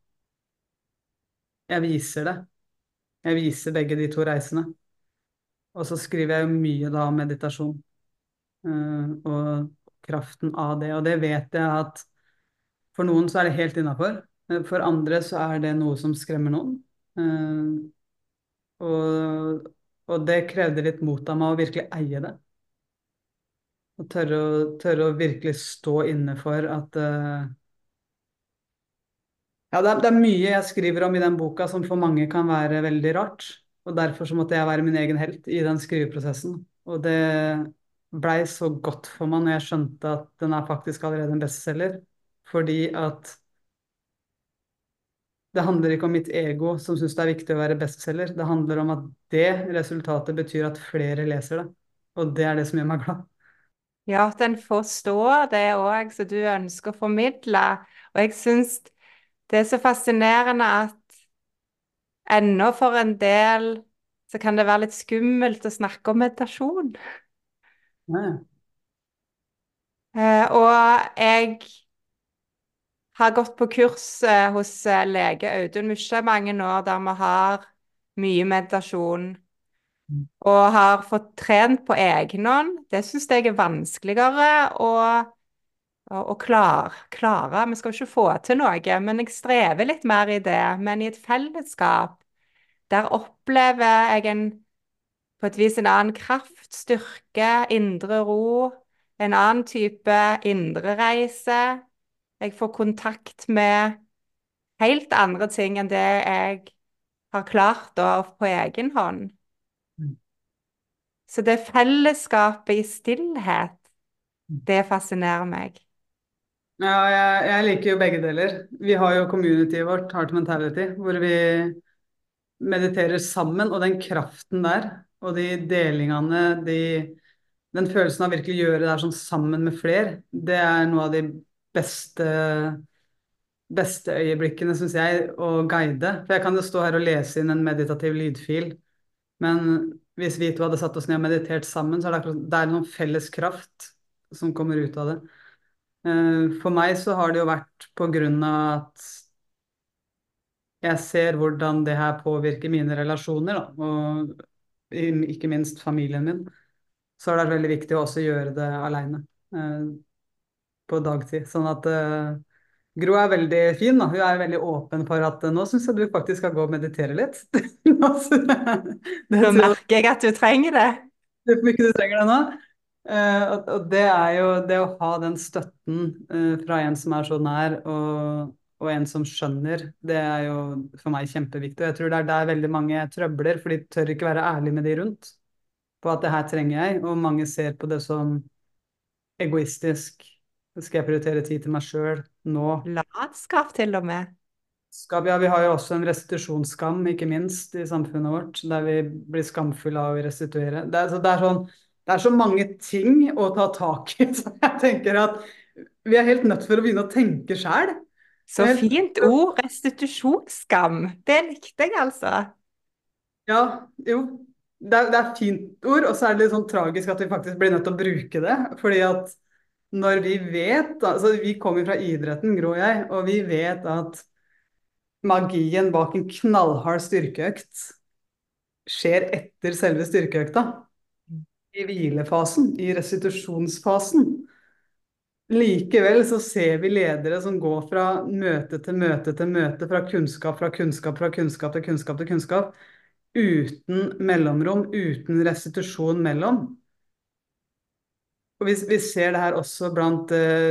Jeg viser det. Jeg viser begge de to reisene. Og så skriver jeg jo mye da om meditasjon, og kraften av det. Og det vet jeg at for noen så er det helt innafor. For andre så er det noe som skremmer noen. Eh, og, og det krevde litt mot av meg å virkelig eie det. Og tørre å virkelig stå inne for at ja, det er mye jeg skriver om i den boka som for mange kan være veldig rart. Og derfor så måtte jeg være min egen helt i den skriveprosessen. Og det blei så godt for meg når jeg skjønte at den er faktisk allerede en bestselger. Fordi at det handler ikke om mitt ego som syns det er viktig å være bestselger. Det handler om at det resultatet betyr at flere leser det. Og det er det som gjør meg glad. Ja, at en forstår det òg som du ønsker å formidle. Og jeg syns det er så fascinerende at ennå for en del så kan det være litt skummelt å snakke om meditasjon. Ja, Og jeg har gått på kurs hos lege Audun Mysja mange år, der vi har mye meditasjon. Og har fått trent på egen hånd. Det syns jeg er vanskeligere å klare. Vi skal jo ikke få til noe, men jeg strever litt mer i det. Men i et fellesskap, der opplever jeg på et vis en annen kraft, styrke, indre ro, en annen type indre reise. Jeg får kontakt med helt andre ting enn det jeg har klart da på egen hånd. Så det fellesskapet i stillhet, det fascinerer meg. jeg liker jo begge deler. Vi har jo communityet vårt, Heart Mentality, hvor vi mediterer sammen, og den kraften der, og de delingene, den følelsen av virkelig gjøre det her sånn sammen med fler, det er noe av de beste, beste øyeblikkene, syns jeg, å guide. For jeg kan jo stå her og lese inn en meditativ lydfil, men hvis vi to hadde satt oss ned og meditert sammen, så er det akkurat, det er noen felles kraft som kommer ut av det. For meg så har det jo vært på grunn av at jeg ser hvordan det her påvirker mine relasjoner, da, og ikke minst familien min. Så er det veldig viktig å også gjøre det aleine på dagtid. Sånn at Gro er veldig fin, da. Hun er veldig åpen for at nå syns jeg du faktisk skal gå og meditere litt. Det Nå tror merker jeg at du trenger det. jeg hvor mye du trenger det nå. Og det er jo det å ha den støtten fra en som er så nær, og en som skjønner, det er jo for meg kjempeviktig. Og jeg tror det er der veldig mange trøbler, for de tør ikke være ærlige med de rundt på at det her trenger jeg, og mange ser på det som egoistisk. Skal jeg prioritere tid til meg sjøl nå? Latskap til og med. Ja, vi har jo også en restitusjonsskam, ikke minst, i samfunnet vårt, der vi blir skamfulle av å restituere. Det er så mange ting å ta tak i, så jeg tenker at vi er helt nødt for å begynne å tenke sjæl. Så fint ord. Restitusjonsskam. Det likte jeg altså. Ja, jo. Det er fint ord, og så er det litt sånn tragisk at vi faktisk blir nødt til å bruke det. Fordi at når vi vet, altså vi kommer fra idretten, Gro og jeg, og vi vet at magien bak en knallhard styrkeøkt skjer etter selve styrkeøkta. I hvilefasen, i restitusjonsfasen. Likevel så ser vi ledere som går fra møte til møte til møte, fra kunnskap fra kunnskap fra kunnskap til kunnskap til kunnskap, uten mellomrom, uten restitusjon mellom. Og vi ser det her også blant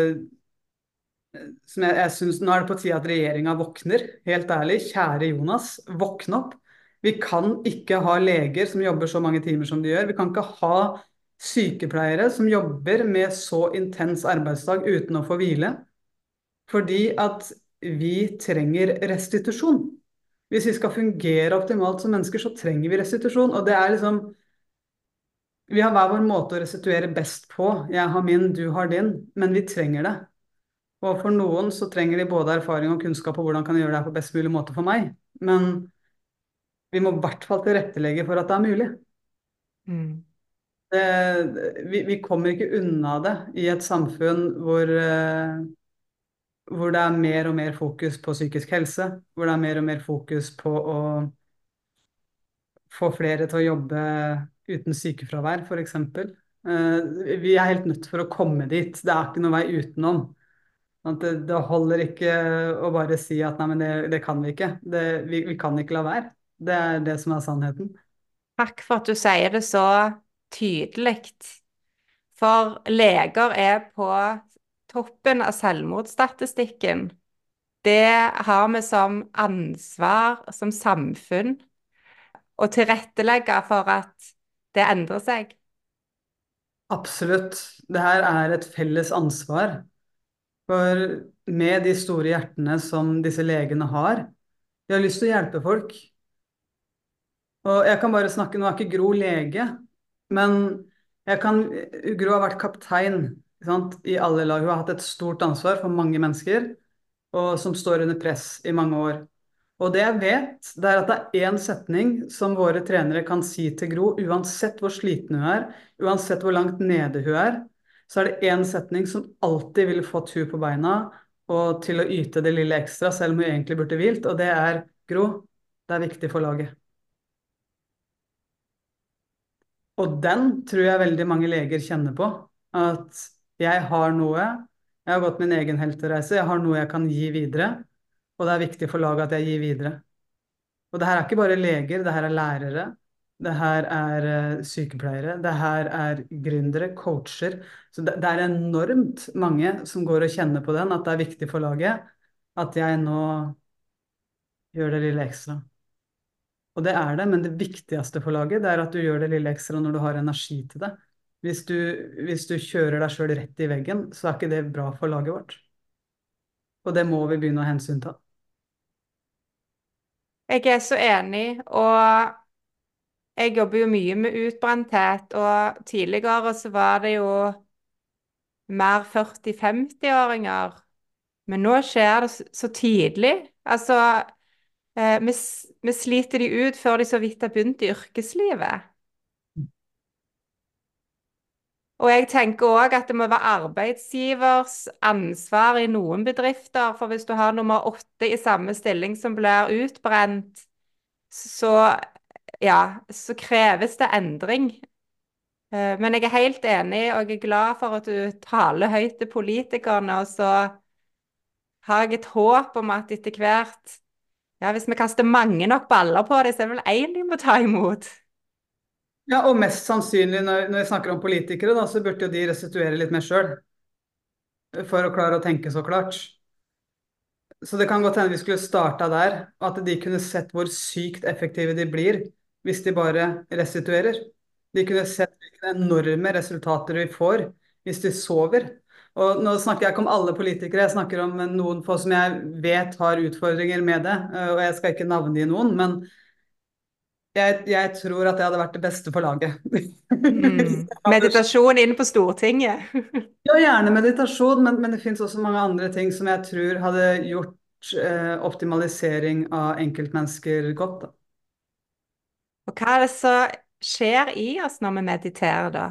som jeg synes, nå er det på tide at regjeringa våkner. Helt ærlig, kjære Jonas, våkne opp. Vi kan ikke ha leger som jobber så mange timer som de gjør. Vi kan ikke ha sykepleiere som jobber med så intens arbeidsdag uten å få hvile. Fordi at vi trenger restitusjon. Hvis vi skal fungere optimalt som mennesker, så trenger vi restitusjon. Og det er liksom vi har hver vår måte å restituere best på. Jeg har min, du har din, men vi trenger det. Og for noen så trenger de både erfaring og kunnskap på hvordan kan jeg gjøre det her på best mulig måte for meg. Men vi må i hvert fall tilrettelegge for at det er mulig. Mm. Vi kommer ikke unna det i et samfunn hvor det er mer og mer fokus på psykisk helse, hvor det er mer og mer fokus på å få flere til å jobbe uten sykefravær, f.eks. Vi er helt nødt for å komme dit. Det er ikke noe vei utenom. At det holder ikke å bare si at nei, men det kan vi ikke. Vi kan ikke la være. Det er det som er sannheten. Takk for at du sier det så tydelig. For leger er på toppen av selvmordsstatistikken. Det har vi som ansvar som samfunn å tilrettelegge for at det endrer seg. Absolutt. Det her er et felles ansvar. For med de store hjertene som disse legene har, de har lyst til å hjelpe folk. Og jeg kan bare snakke, nå er ikke Gro lege, men Gro har vært kaptein, ikke sant, i alle lag. Hun har hatt et stort ansvar for mange mennesker, og som står under press i mange år. Og det jeg vet, det er at det er én setning som våre trenere kan si til Gro, uansett hvor sliten hun er, uansett hvor langt nede hun er, så er det én setning som alltid vil få tur på beina og til å yte det lille ekstra, selv om hun egentlig burde hvilt, og det er Gro, det er viktig for laget. Og den tror jeg veldig mange leger kjenner på. At jeg har noe, jeg har gått min egen heltereise, jeg har noe jeg kan gi videre. Og det er viktig for laget at jeg gir videre. Og det her er ikke bare leger, det her er lærere. Det her er sykepleiere, det her er gründere, coacher. Så det er enormt mange som går og kjenner på den, at det er viktig for laget at jeg nå gjør det lille ekstra. Og det er det, men det viktigste for laget det er at du gjør det lille ekstra når du har energi til det. Hvis du kjører deg sjøl rett i veggen, så er ikke det bra for laget vårt. Og det må vi begynne å hensynta. Jeg er så enig, og jeg jobber jo mye med utbrenthet, og tidligere så var det jo mer 40-50-åringer, men nå skjer det så tidlig. Altså, vi sliter de ut før de så vidt har begynt i yrkeslivet. Og jeg tenker òg at det må være arbeidsgivers ansvar i noen bedrifter, for hvis du har nummer 8 i samme stilling som blir utbrent, så, ja, så kreves det endring. Men jeg er helt enig, og jeg er glad for at du taler høyt til politikerne, og så har jeg et håp om at etter hvert, ja, hvis vi kaster mange nok baller på det, så er det vel én de må ta imot. Ja, og mest sannsynlig når vi snakker om politikere, da, så burde jo de restituere litt mer sjøl. For å klare å tenke så klart. Så det kan godt hende vi skulle starta der, at de kunne sett hvor sykt effektive de blir hvis de bare restituerer. De kunne sett hvilke enorme resultater vi får hvis de sover. Og nå snakker jeg ikke om alle politikere, jeg snakker om noen få som jeg vet har utfordringer med det. Og jeg skal ikke navngi noen, men jeg tror at det hadde vært det beste for laget. Meditasjon inne på Stortinget. Ja, gjerne meditasjon, men det finnes også mange andre ting som jeg tror hadde gjort optimalisering av enkeltmennesker godt. Da. Og hva er det som skjer i oss når vi mediterer, da?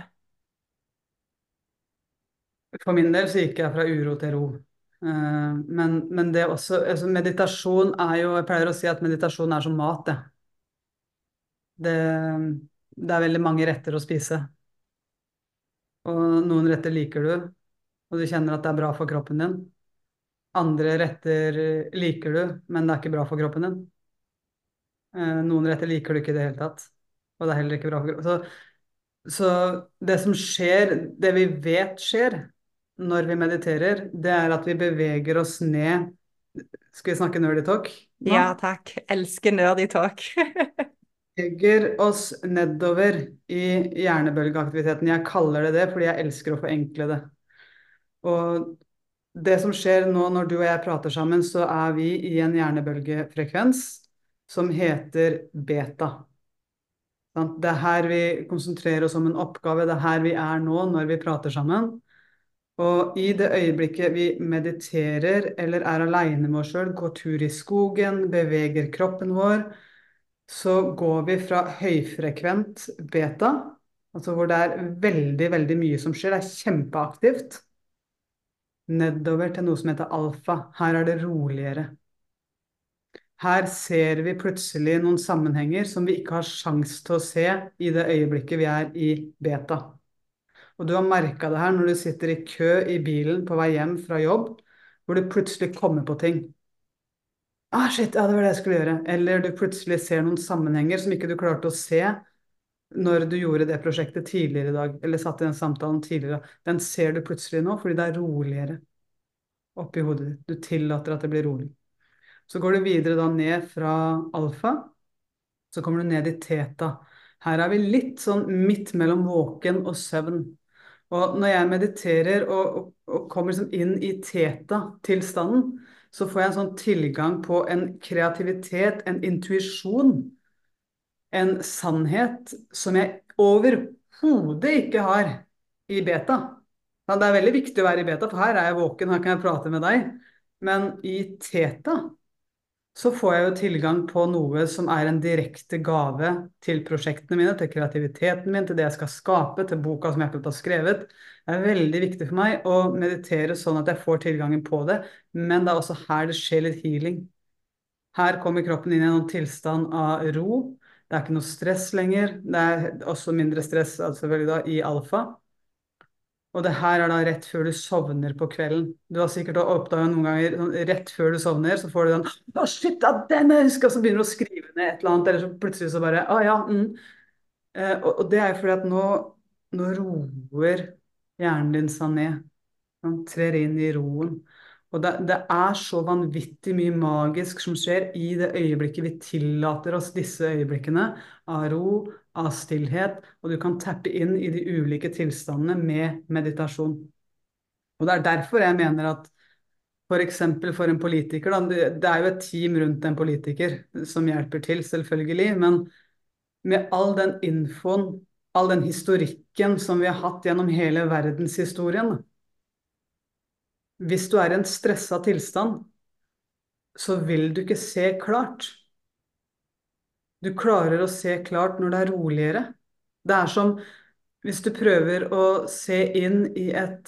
For min del så gikk jeg fra uro til ro. Men det også, altså meditasjon er jo, jeg pleier å si at meditasjon er som mat, det. Det, det er veldig mange retter å spise. Og noen retter liker du, og du kjenner at det er bra for kroppen din. Andre retter liker du, men det er ikke bra for kroppen din. Noen retter liker du ikke i det hele tatt, og det er heller ikke bra for kroppen. Så det som skjer, det vi vet skjer når vi mediterer, det er at vi beveger oss ned. Skal vi snakke nerdy talk nå? Ja, takk. Elsker nerdy talk. Beveger oss nedover i hjernebølgeaktiviteten. Jeg kaller det det fordi jeg elsker å forenkle det. Og det som skjer nå når du og jeg prater sammen, så er vi i en hjernebølgefrekvens som heter beta. Det er her vi konsentrerer oss om en oppgave, det er her vi er nå når vi prater sammen. Og i det øyeblikket vi mediterer eller er alene med oss selv, går tur i skogen, beveger kroppen vår, så går vi fra høyfrekvent beta, altså hvor det er veldig, veldig mye som skjer, det er kjempeaktivt, nedover til noe som heter alfa. Her er det roligere. Her ser vi plutselig noen sammenhenger som vi ikke har sjans til å se i det øyeblikket vi er i beta. Og du har merket det her når du sitter i kø i bilen på vei hjem fra jobb, hvor du plutselig kommer på ting. Ah, shit, ja, det var det jeg skulle gjøre. Eller du plutselig ser noen sammenhenger som ikke du klarte å se når du gjorde det prosjektet tidligere i dag, eller satt i den samtalen tidligere. Den ser du plutselig nå fordi det er roligere oppi hodet ditt. Du tillater at det blir rolig. Så går du videre da ned fra alfa, så kommer du ned i teta. Her er vi litt sånn midt mellom våken og søvn. Og når jeg mediterer og kommer liksom inn i teta-tilstanden, så får jeg en sånn tilgang på en kreativitet, en intuisjon, en sannhet som jeg overhodet ikke har i beta. Ja, det er veldig viktig å være i beta, for her er jeg våken, her kan jeg prate med deg. Men i teta så får jeg jo tilgang på noe som er en direkte gave til prosjektene mine, til kreativiteten min, til det jeg skal skape, til boka som jeg akkurat har skrevet. Det er veldig viktig for meg å meditere sånn at jeg får tilgangen på det, men det er også her det skjer litt healing. Her kommer kroppen inn i en tilstand av ro. Det er ikke noe stress lenger. Det er også mindre stress altså selvfølgelig da, i alfa. Og det her er da rett før du sovner på kvelden. Du har sikkert oppdaget noen ganger sånn, rett før du sovner, så får du den å shit, ja, den jeg husker, og så begynner du å skrive ned et eller annet, eller så plutselig så bare å ja. Og det er jo fordi at nå roer hjernen din seg ned. Han trer inn i roen. Og det er så vanvittig mye magisk som skjer i det øyeblikket vi tillater oss disse øyeblikkene av ro, av stillhet, og du kan tappe inn i de ulike tilstandene med meditasjon. Og det er derfor jeg mener at for eksempel for en politiker, da, det er jo et team rundt en politiker som hjelper til, selvfølgelig, men med all den infoen, all den historikken som vi har hatt gjennom hele verdenshistorien, hvis du er i en stressa tilstand, så vil du ikke se klart. Du klarer å se klart når det er roligere. Det er som hvis du prøver å se inn i et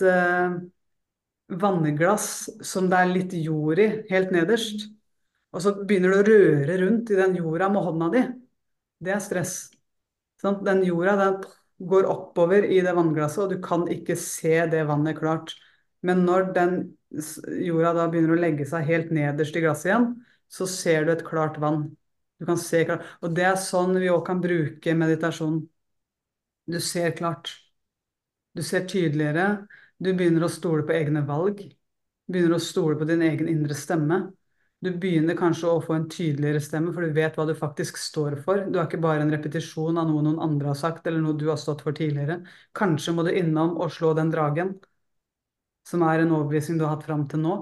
vannglass som det er litt jord i, helt nederst, og så begynner du å røre rundt i den jorda med hånda di. Det er stress. Sånn, den jorda den går oppover i det vannglasset, og du kan ikke se det vannet klart. Men når den jorda da begynner å legge seg helt nederst i glasset igjen, så ser du et klart vann. Du kan se klart. Og det er sånn vi også kan bruke meditasjon. Du ser klart. Du ser tydeligere. Du begynner å stole på egne valg. Begynner å stole på din egen indre stemme. Du begynner kanskje å få en tydeligere stemme, for du vet hva du faktisk står for. Du er ikke bare en repetisjon av noe noen andre har sagt, eller noe du har stått for tidligere. Kanskje må du innom og slå den dragen, som er en overbevisning du har hatt fram til nå.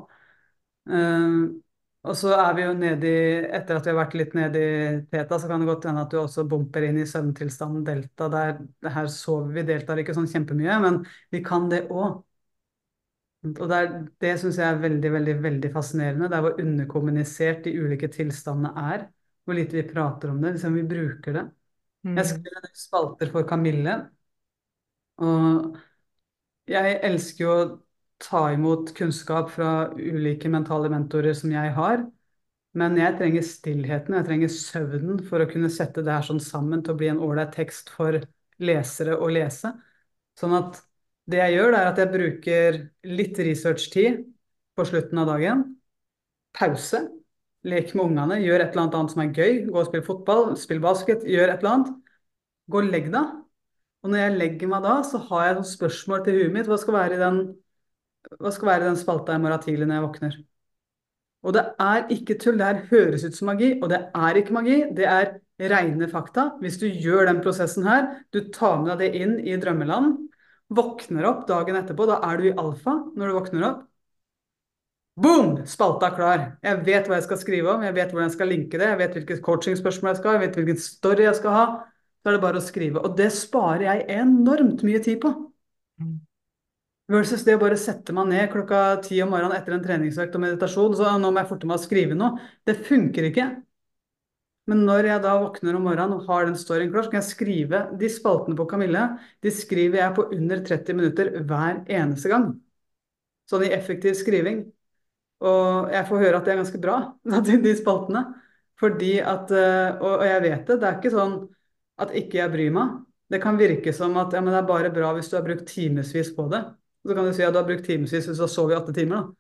Og så er vi jo nede i, etter at vi har vært litt nede i teta, så kan det godt hende at du også bumper inn i søvntilstanden delta. Her sover vi, deltar ikke sånn kjempemye, men vi kan det òg. Og det syns jeg er veldig, veldig, veldig fascinerende. Det er hvor underkommunisert de ulike tilstandene er. Hvor lite vi prater om det, liksom vi bruker det. Jeg Mm. skriver en del spalter for Kamille, og jeg elsker jo å ta imot kunnskap fra ulike mentale mentorer som jeg har. Men jeg trenger stillheten, jeg trenger søvnen for å kunne sette det her sånn sammen til å bli en ålreit tekst for lesere å lese. Sånn at det jeg gjør, det er at jeg bruker litt researchtid på slutten av dagen. Pause. Lek med ungene. Gjør et eller annet som er gøy. Gå og spille fotball, spille basket. Gjør et eller annet. Gå og legg deg. Og når jeg legger meg da, så har jeg noen spørsmål til huet mitt. Hva skal være i den spalta i morgen tidlig når jeg våkner? Og det er ikke tull. Det her høres ut som magi, og det er ikke magi. Det er rene fakta. Hvis du gjør den prosessen her, du tar med deg det inn i drømmeland, våkner opp dagen etterpå, da er du i alfa når du våkner opp. Boom! Spalta er klar. Jeg vet hva jeg skal skrive om, jeg vet hvordan jeg skal linke det, jeg vet hvilket coachingspørsmål jeg skal ha, jeg vet hvilken story jeg skal ha. Så er det bare å skrive. Og det sparer jeg enormt mye tid på. Mm. Versus det å bare sette meg ned klokka 10 om morgenen etter en treningsøkt og meditasjon, så nå må jeg forte meg å skrive noe. Det funker ikke. Men når jeg da våkner om morgenen og har den storyen klar, så kan jeg skrive de spaltene på Kamille. De skriver jeg på under 30 minutter hver eneste gang. Sånn i effektiv skriving. Og jeg får høre at det er ganske bra, de spaltene. Fordi at, og jeg vet det, det er ikke sånn at ikke jeg bryr meg. Det kan virke som at ja, men det er bare bra hvis du har brukt timevis på det. Så kan du si at du har brukt timevis hvis du har sovet i 8 timer. Da.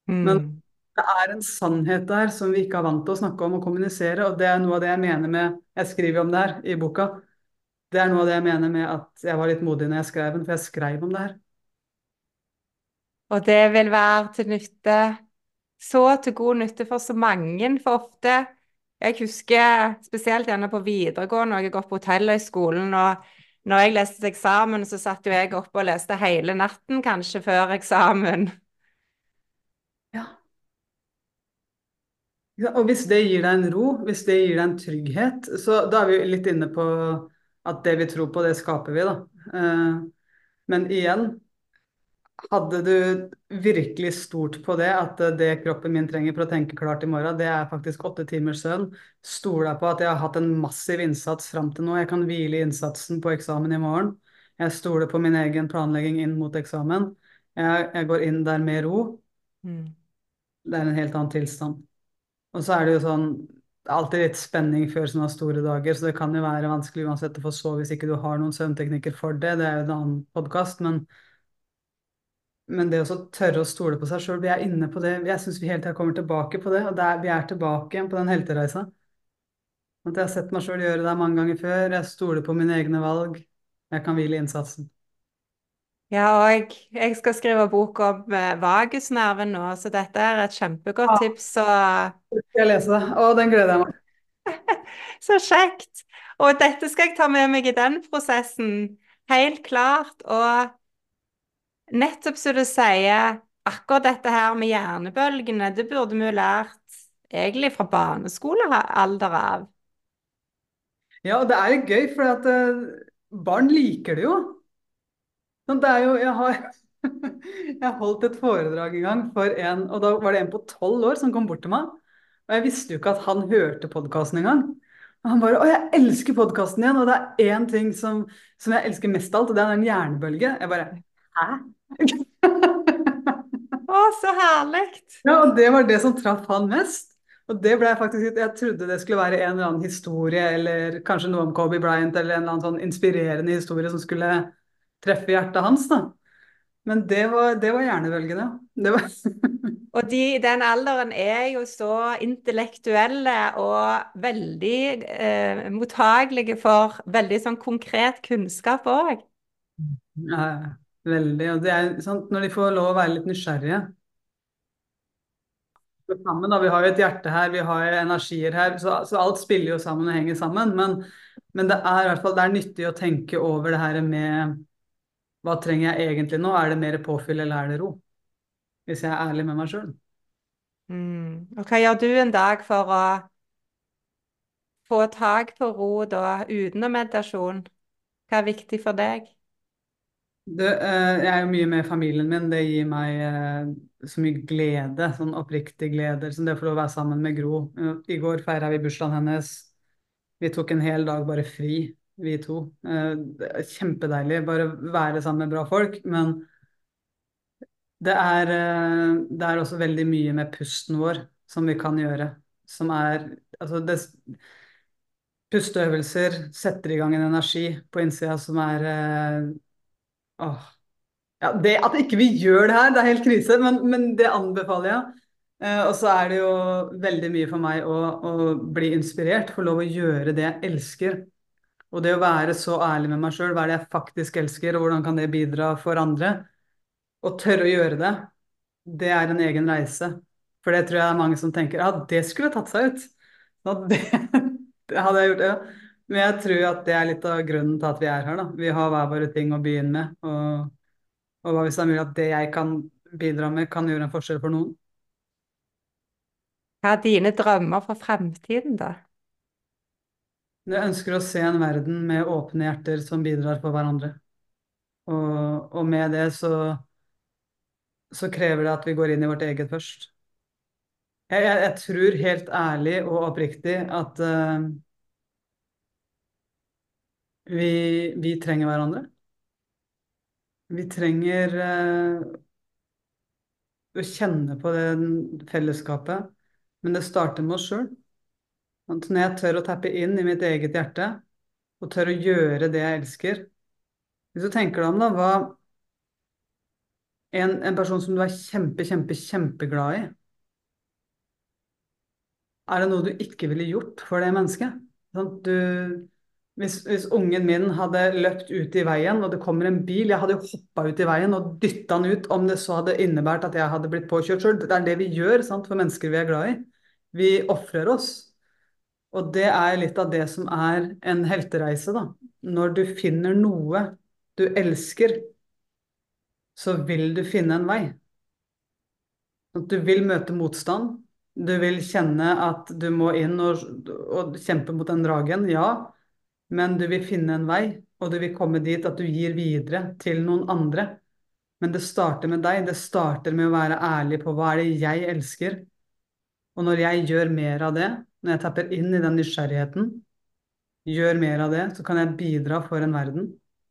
Mm. Det er en sannhet der som vi ikke er vant til å snakke om og kommunisere, og det er noe av det jeg mener med Jeg skriver jo om det her i boka. Det er noe av det jeg mener med at jeg var litt modig når jeg skrev den, for jeg skrev om det her. Og det vil være til nytte, så til god nytte for så mange, for ofte jeg husker spesielt gjerne på videregående, når jeg går på hotellhøgskolen, og når jeg leste til eksamen, så satt jo jeg oppe og leste hele natten, kanskje før eksamen. Ja. Ja, og hvis det gir deg en ro, hvis det gir deg en trygghet, så da er vi litt inne på at det vi tror på, det skaper vi, da. Men igjen, hadde du virkelig stort på det, at det kroppen min trenger for å tenke klart i morgen, det er faktisk 8 timers søvn, stoler jeg på at jeg har hatt en massiv innsats fram til nå. Jeg kan hvile i innsatsen på eksamen i morgen. Jeg stoler på min egen planlegging inn mot eksamen. Jeg går inn der med ro. Mm. Det er en helt annen tilstand. Og så er det jo sånn det er alltid litt spenning før sånne store dager, så det kan jo være vanskelig uansett å få sove hvis ikke du har noen søvnteknikker for det. Det er jo en annen podkast, men det å så tørre å stole på seg sjøl, vi er inne på det. Jeg syns vi hele tida kommer tilbake på det, og vi er tilbake igjen på den heltereisa. At jeg har sett meg sjøl gjøre det her mange ganger før. Jeg stoler på mine egne valg. Jeg kan hvile i innsatsen. Ja, og jeg skal skrive bok om vagusnerven nå, så dette er et kjempegodt Ja, tips. Og skal jeg lese det? Å, den gleder jeg meg. så kjekt! Og dette skal jeg ta med meg i den prosessen. Helt klart. Og nettopp som du sier, akkurat dette her med hjernebølgene, det burde vi jo lært egentlig fra barneskolealder av. Ja, og det er litt gøy, for at barn liker det jo. Sånn, det er jo, jeg har jeg holdt et foredrag en gang for en, og da var det en på 12 år som kom bort til meg. Og jeg visste jo ikke at han hørte podkasten engang. Og han bare 'Å, jeg elsker podkasten din', og det er én ting som jeg elsker mest av alt, og det er en hjernebølge. Jeg bare 'Hæ?' Å, så herlig! Ja, og det var det som traff han mest. Og det ble jeg faktisk Jeg trodde det skulle være en eller annen historie, eller kanskje noe om Kobe Bryant, eller en eller annen sånn inspirerende historie som skulle treffe hjertet hans, da. Men det var hjernebølgene. Det var Og de i den alderen er jo så intellektuelle og veldig mottagelige for veldig sånn konkret kunnskap òg. ja, veldig. Og det er sant, når de får lov å være litt nysgjerrige sammen, da. Vi har jo et hjerte her, vi har energier her, så alt spiller jo sammen og henger sammen. Men det er i hvert fall det er nyttig å tenke over det her med hva trenger jeg egentlig nå? Er det mer påfyll, eller er det ro? Hvis jeg er ærlig med meg sjøl. Mm. Og hva gjør du en dag for å få tak på ro da, utenom meditasjon? Hva er viktig for deg? Jeg er jo mye med familien min. Det gir meg så mye glede, sånn oppriktig glede, som det å få lov å være sammen med Gro. I går feira vi bursdagen hennes. Vi tok en hel dag bare fri, vi to. Det er kjempedeilig bare være sammen med bra folk. Men det er også veldig mye med pusten vår som vi kan gjøre. Som er altså pusteøvelser setter i gang en energi på innsida som er åh, ja, det at ikke vi gjør det her, det er helt krise, men det anbefaler jeg. Og så er det jo veldig mye for meg å bli inspirert, få lov å gjøre det jeg elsker. Og det å være så ærlig med meg sjøl, hva er det jeg faktisk elsker, og hvordan kan det bidra for andre? Og tørre å gjøre det, det er en egen reise. For det tror jeg er mange som tenker ja, det skulle tatt seg ut. Så det, det hadde jeg gjort, ja. Men jeg tror at det er litt av grunnen til at vi er her, da. Vi har hver våre ting å begynne med. Og hva hvis det er mulig at det jeg kan bidra med, kan gjøre en forskjell for noen? Hva er dine drømmer for fremtiden, da? Jeg ønsker å se en verden med åpne hjerter som bidrar for hverandre. Og med det så krever det at vi går inn i vårt eget først. Jeg tror helt ærlig og oppriktig at vi trenger hverandre. Vi trenger å kjenne på det fellesskapet, men det starter med oss sjøl. Når jeg tør å tappe inn i mitt eget hjerte og tør å gjøre det jeg elsker. Hvis du tenker deg om, da, hva En person som du er kjempeglad i, er det noe du ikke ville gjort for det mennesket? Sånn, hvis ungen min hadde løpt ut i veien, og det kommer en bil, jeg hadde jo hoppa ut i veien og dytta den ut, om det så hadde innebært at jeg hadde blitt påkjørt sjøl. Det er det vi gjør, sant, for mennesker vi er glad i. Vi ofrer oss. Og det er litt av det som er en heltereise, da. Når du finner noe du elsker, så vil du finne en vei. At du vil møte motstand. Du vil kjenne at du må inn og kjempe mot den dragen, ja. Men du vil finne en vei, og du vil komme dit at du gir videre til noen andre. Men det starter med deg. Det starter med å være ærlig på hva er det jeg elsker. Og når jeg gjør mer av det, når jeg tapper inn i den nysgjerrigheten, gjør mer av det, så kan jeg bidra for en verden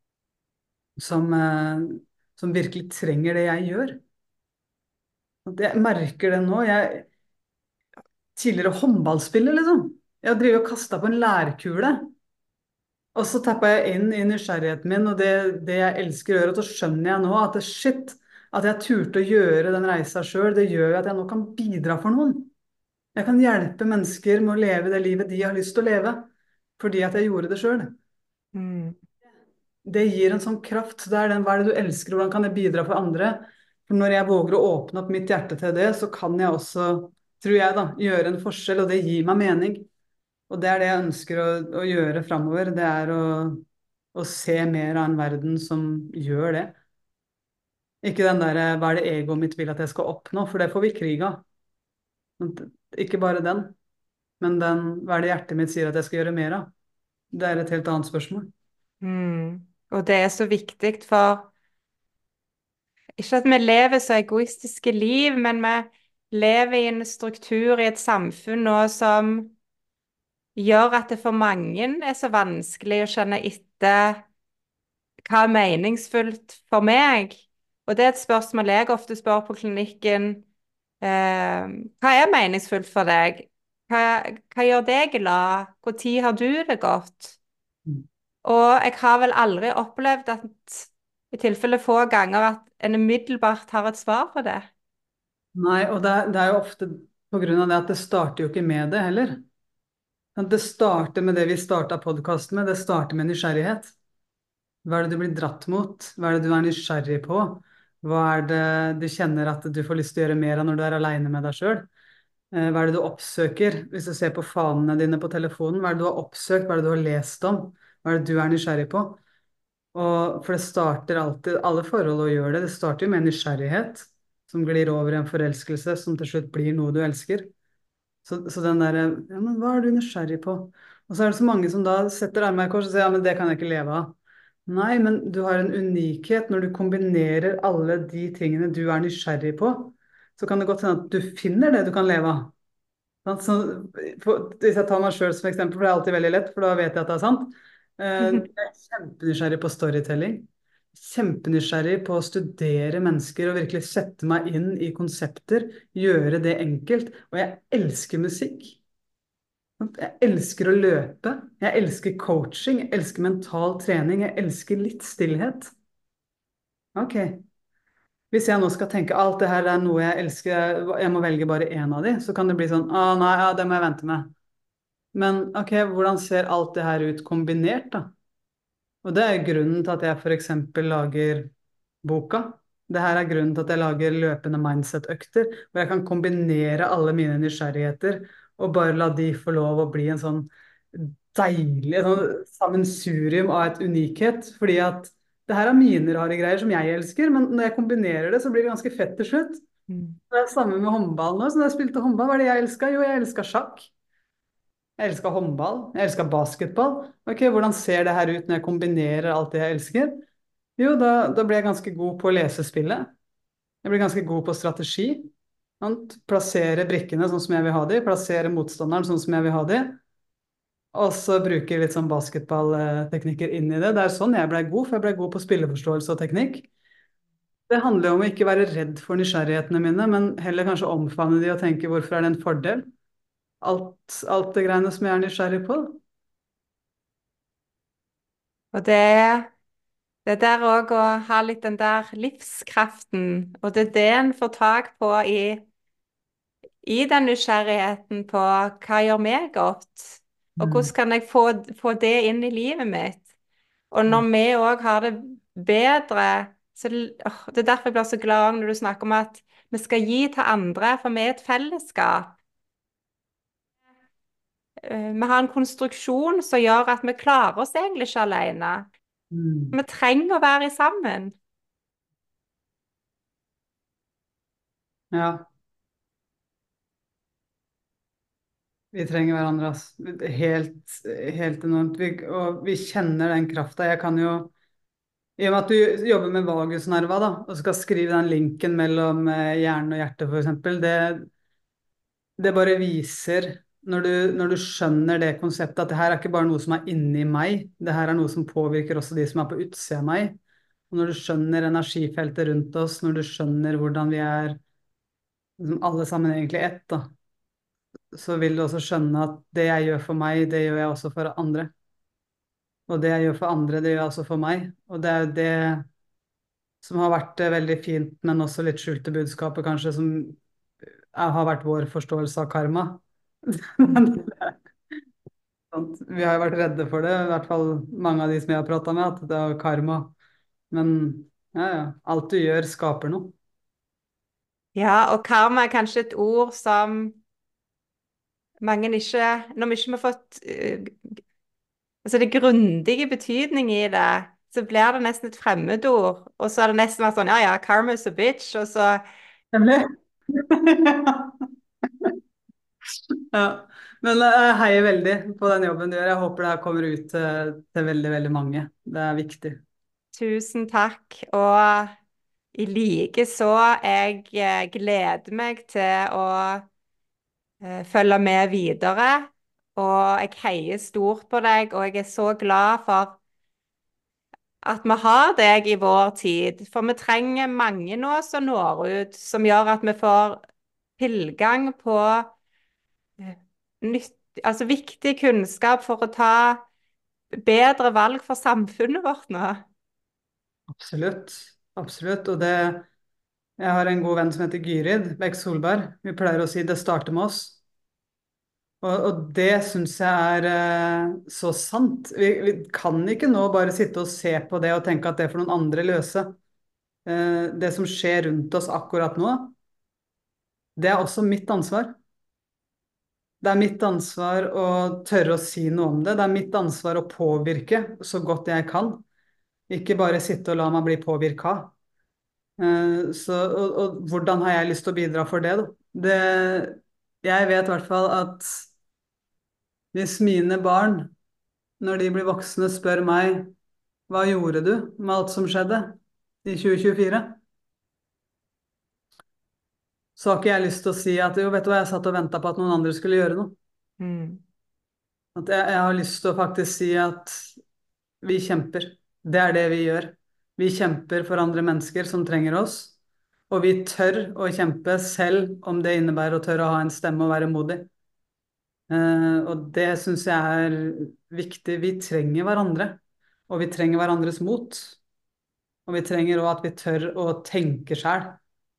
som virkelig trenger det jeg gjør. Og jeg merker det nå. Jeg tidligere håndballspiller, liksom. Jeg har drevet og kasta på en lærkule. Og så tappa jeg inn i nysgjerrigheten min og det jeg elsker å gjøre. Og så skjønner jeg nå at shit, at jeg turte å gjøre den reisa sjøl, det gjør jo at jeg nå kan bidra for noen. Jeg kan hjelpe mennesker med å leve det livet de har lyst til å leve, fordi at jeg gjorde det sjøl. Mm. Det gir en sånn kraft. Det er den, hva er det du elsker, hvordan kan jeg bidra for andre? For når jeg våger å åpne opp mitt hjerte til det, så kan jeg også, tror jeg da, gjøre en forskjell, og det gir meg mening. Og det er det jeg ønsker å gjøre framover. Det er å se mer av en verden som gjør det. Ikke den derre hva er det egoet mitt vil at jeg skal oppnå, for det får vi krig av. Ikke bare den, men den hva er det hjertet mitt sier at jeg skal gjøre mer av. Det er et helt annet spørsmål. Mm. Og det er så viktig for ikke at vi lever så egoistiske liv, men vi lever i en struktur i et samfunn nå som gjør at det for mange er så vanskelig å kjenne etter hva er meningsfullt for meg. Og det er et spørsmål jeg ofte spør på klinikken. Hva er meningsfullt for deg? Hva gjør deg glad? Når har du det godt? Og jeg har vel aldri opplevd at i tilfelle få ganger at en umiddelbart har et svar på det. Nei, og det er jo ofte på grunn av det at det starter jo ikke med det heller. At det starter med det vi starta podkasten med, det starter med nysgjerrighet. Hva er det du blir dratt mot? Hva er det du er nysgjerrig på? Hva er det du kjenner at du får lyst til å gjøre mer av når du er aleine med deg sjøl? Hva er det du oppsøker? Hvis du ser på fanene dine på telefonen, hva er det du har oppsøkt? Hva er det du har lest om? Hva er det du er nysgjerrig på? Og for det starter alltid, alle forhold å gjøre det. Det starter jo med nysgjerrighet, som glir over i en forelskelse, som til slutt blir noe du elsker. Så den derre ja, men hva er du nysgjerrig på? Og så er det så mange som da setter armene i kors og sier ja, men det kan jeg ikke leve av. Nei, men du har en unikhet når du kombinerer alle de tingene du er nysgjerrig på. Så kan det godt hende at du finner det du kan leve av. Sant? Så, hvis jeg tar meg sjøl som eksempel, for det er alltid veldig lett, for da vet jeg at det er sant. Jeg er kjempenysgjerrig på storytelling. Kjempenysgjerrig på å studere mennesker og virkelig sette meg inn i konsepter. Gjøre det enkelt. Og jeg elsker musikk. Jeg elsker å løpe. Jeg elsker coaching. Jeg elsker mental trening. Jeg elsker litt stillhet. Ok. Hvis jeg nå skal tenke alt det her er noe jeg elsker, jeg må velge bare én av de, så kan det bli sånn Å nei, ja, det må jeg vente med. Men ok, hvordan ser alt det her ut kombinert, da? Og det er grunnen til at jeg f.eks. lager boka. Det her er grunnen til at jeg lager løpende mindset-økter, hvor jeg kan kombinere alle mine nysgjerrigheter og bare la de få lov å bli en sånn deilig sånn sammensurium av et unikhet. Fordi at det her er mine rare greier som jeg elsker, men når jeg kombinerer det, så blir det ganske fett til slutt. Mm. Det er samme med håndball nå. Så da jeg spilte håndball, hva er det jeg elska? Jo, jeg elska sjakk. Jeg elska håndball. Jeg elska basketball. Ok, hvordan ser det her ut når jeg kombinerer alt det jeg elsker? Jo, da blir jeg ganske god på å lese spillet. Jeg blir ganske god på strategi. Sant? Plassere brikkene sånn som jeg vil ha de, plassere motstanderen sånn som jeg vil ha de. Og så bruke litt sånn basketballteknikker inn i det. Det er sånn jeg ble god, for jeg ble god på spilleforståelse og teknikk. Det handler jo om å ikke være redd for nysgjerrighetene mine, men heller kanskje omfavne de og tenke hvorfor er det en fordel? Alt det greiene som jeg er nysgjerrig på. Og det Det der òg å ha litt den der livskraften, og det er det en får tak på i den nysgjerrigheten på hva gjør meg godt, og hvordan Mm. kan jeg få det inn i livet mitt. Og Mm. når vi òg har det bedre, så det er derfor jeg blir så glad når du snakker om at vi skal gi til andre, for vi er et fellesskap. Vi har en konstruksjon som gjør at vi klarer oss egentlig ikke alene. Mm. Vi trenger å være sammen. Ja, vi trenger hverandre, ass. Helt enormt. Og vi kjenner den krafta. Jeg kan jo, i og med at du jobber med vagusnerva, da, og skal skrive den linken mellom hjernen og hjertet, f.eks., det bare viser når du skjønner det konseptet at det her er ikke bare noe som er inni meg, det her er noe som påvirker også de som er på utsida av meg. Og når du skjønner energifeltet rundt oss, når du skjønner hvordan vi er liksom alle sammen egentlig ett, da, så vil du også skjønne at det jeg gjør for meg, det gjør jeg også for andre. Og det jeg gjør for andre, det gjør jeg også for meg. Og det er jo det som har vært veldig fint, men også litt skjulte budskapet, kanskje, som har vært vår forståelse av karma. Men Mm. sant? Vi har jo vært redde for det, i hvert fall mange av de som jeg har prata med, at det er karma. Men ja, ja. Alt du gjør, skaper noe. Ja, og karma er kanskje et ord som mange ikke Når vi ikke har fått altså det grundige betydning i det, så blir det nesten et fremmedord. Og så er det nesten vært sånn ja, ja, karma is a bitch. Og så Nemlig. Ja. Men jeg heier veldig på den jobben du gjør. Jeg håper det her kommer ut til veldig, veldig mange. Det er viktig. tusen takk. Og i like så, jeg gleder meg til å følge med videre. Og jeg heier stort på deg, og jeg er så glad for at vi har deg i vår tid. For vi trenger mange nå som når ut, som gjør at vi får tilgang på nytt, altså viktig kunnskap for å ta bedre valg for samfunnet vårt nå. Absolutt. Absolutt. Og det Jeg har en god venn som heter Gyrid Bekk Solberg. Vi pleier å si 'det starter med oss'. Og det syns jeg er så sant. Vi kan ikke nå bare sitte og se på det og tenke at det får noen andre løse. Det som skjer rundt oss akkurat nå, det er også mitt ansvar. Det er mitt ansvar å tørre å si noe om det. Det er mitt ansvar å påvirke så godt jeg kan. Ikke bare sitte og la meg bli påvirka. Og hvordan har jeg lyst til å bidra for det, da? Jeg vet i hvert fall at hvis mine barn, når de blir voksne, spør meg hva gjorde du med alt som skjedde i 2024, så har ikke jeg lyst til å si at jo, vet du hva, jeg satt og venta på at noen andre skulle gjøre noe. Mm. At jeg har lyst til å faktisk si at vi kjemper. Det er det vi gjør. Vi kjemper for andre mennesker som trenger oss. Og vi tør å kjempe selv om det innebærer å tørre å ha en stemme og være modig. Og det syns jeg er viktig. Vi trenger hverandre. Og vi trenger hverandres mot. Og vi trenger òg at vi tør å tenke sjæl.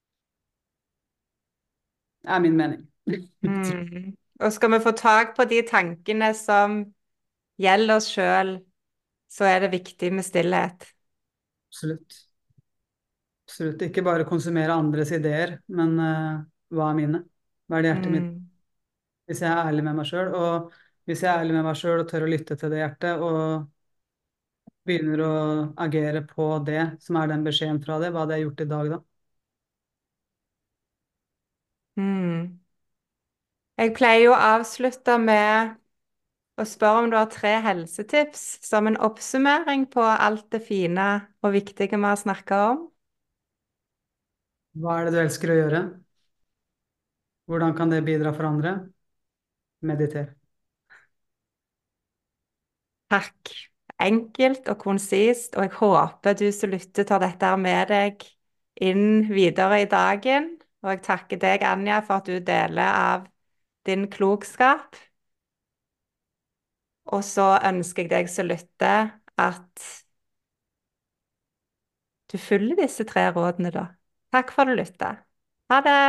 Det er min mening. Mm. Og skal vi få tak på de tankene som gjelder oss sjøl, så er det viktig med stillhet. Absolutt. Absolutt. Ikke bare konsumere andres ideer, men hva er mine? Hva er det hjertet mitt? Mm. Hvis jeg er ærlig med meg sjøl, og hvis jeg er ærlig med meg sjøl og tør å lytte til det hjertet, og begynner å agere på det som er den beskjeden fra det, hva hadde jeg gjort i dag da? Mm. Jeg pleier jo å avslutte med å spørre om du har 3 helsetips som en oppsummering på alt det fine og viktige vi har snakka om. Hva er det du elsker å gjøre? Hvordan kan det bidra for andre? Mediter. Takk. Enkelt og konsist, og jeg håper du som lytter tar dette her med deg inn videre i dagen. Og jeg takker deg, Anja, for at du deler av din klokskap. Og så ønsker jeg deg som lytter, at du følger disse 3 rådene, da. Takk for at du lytter. Ha det!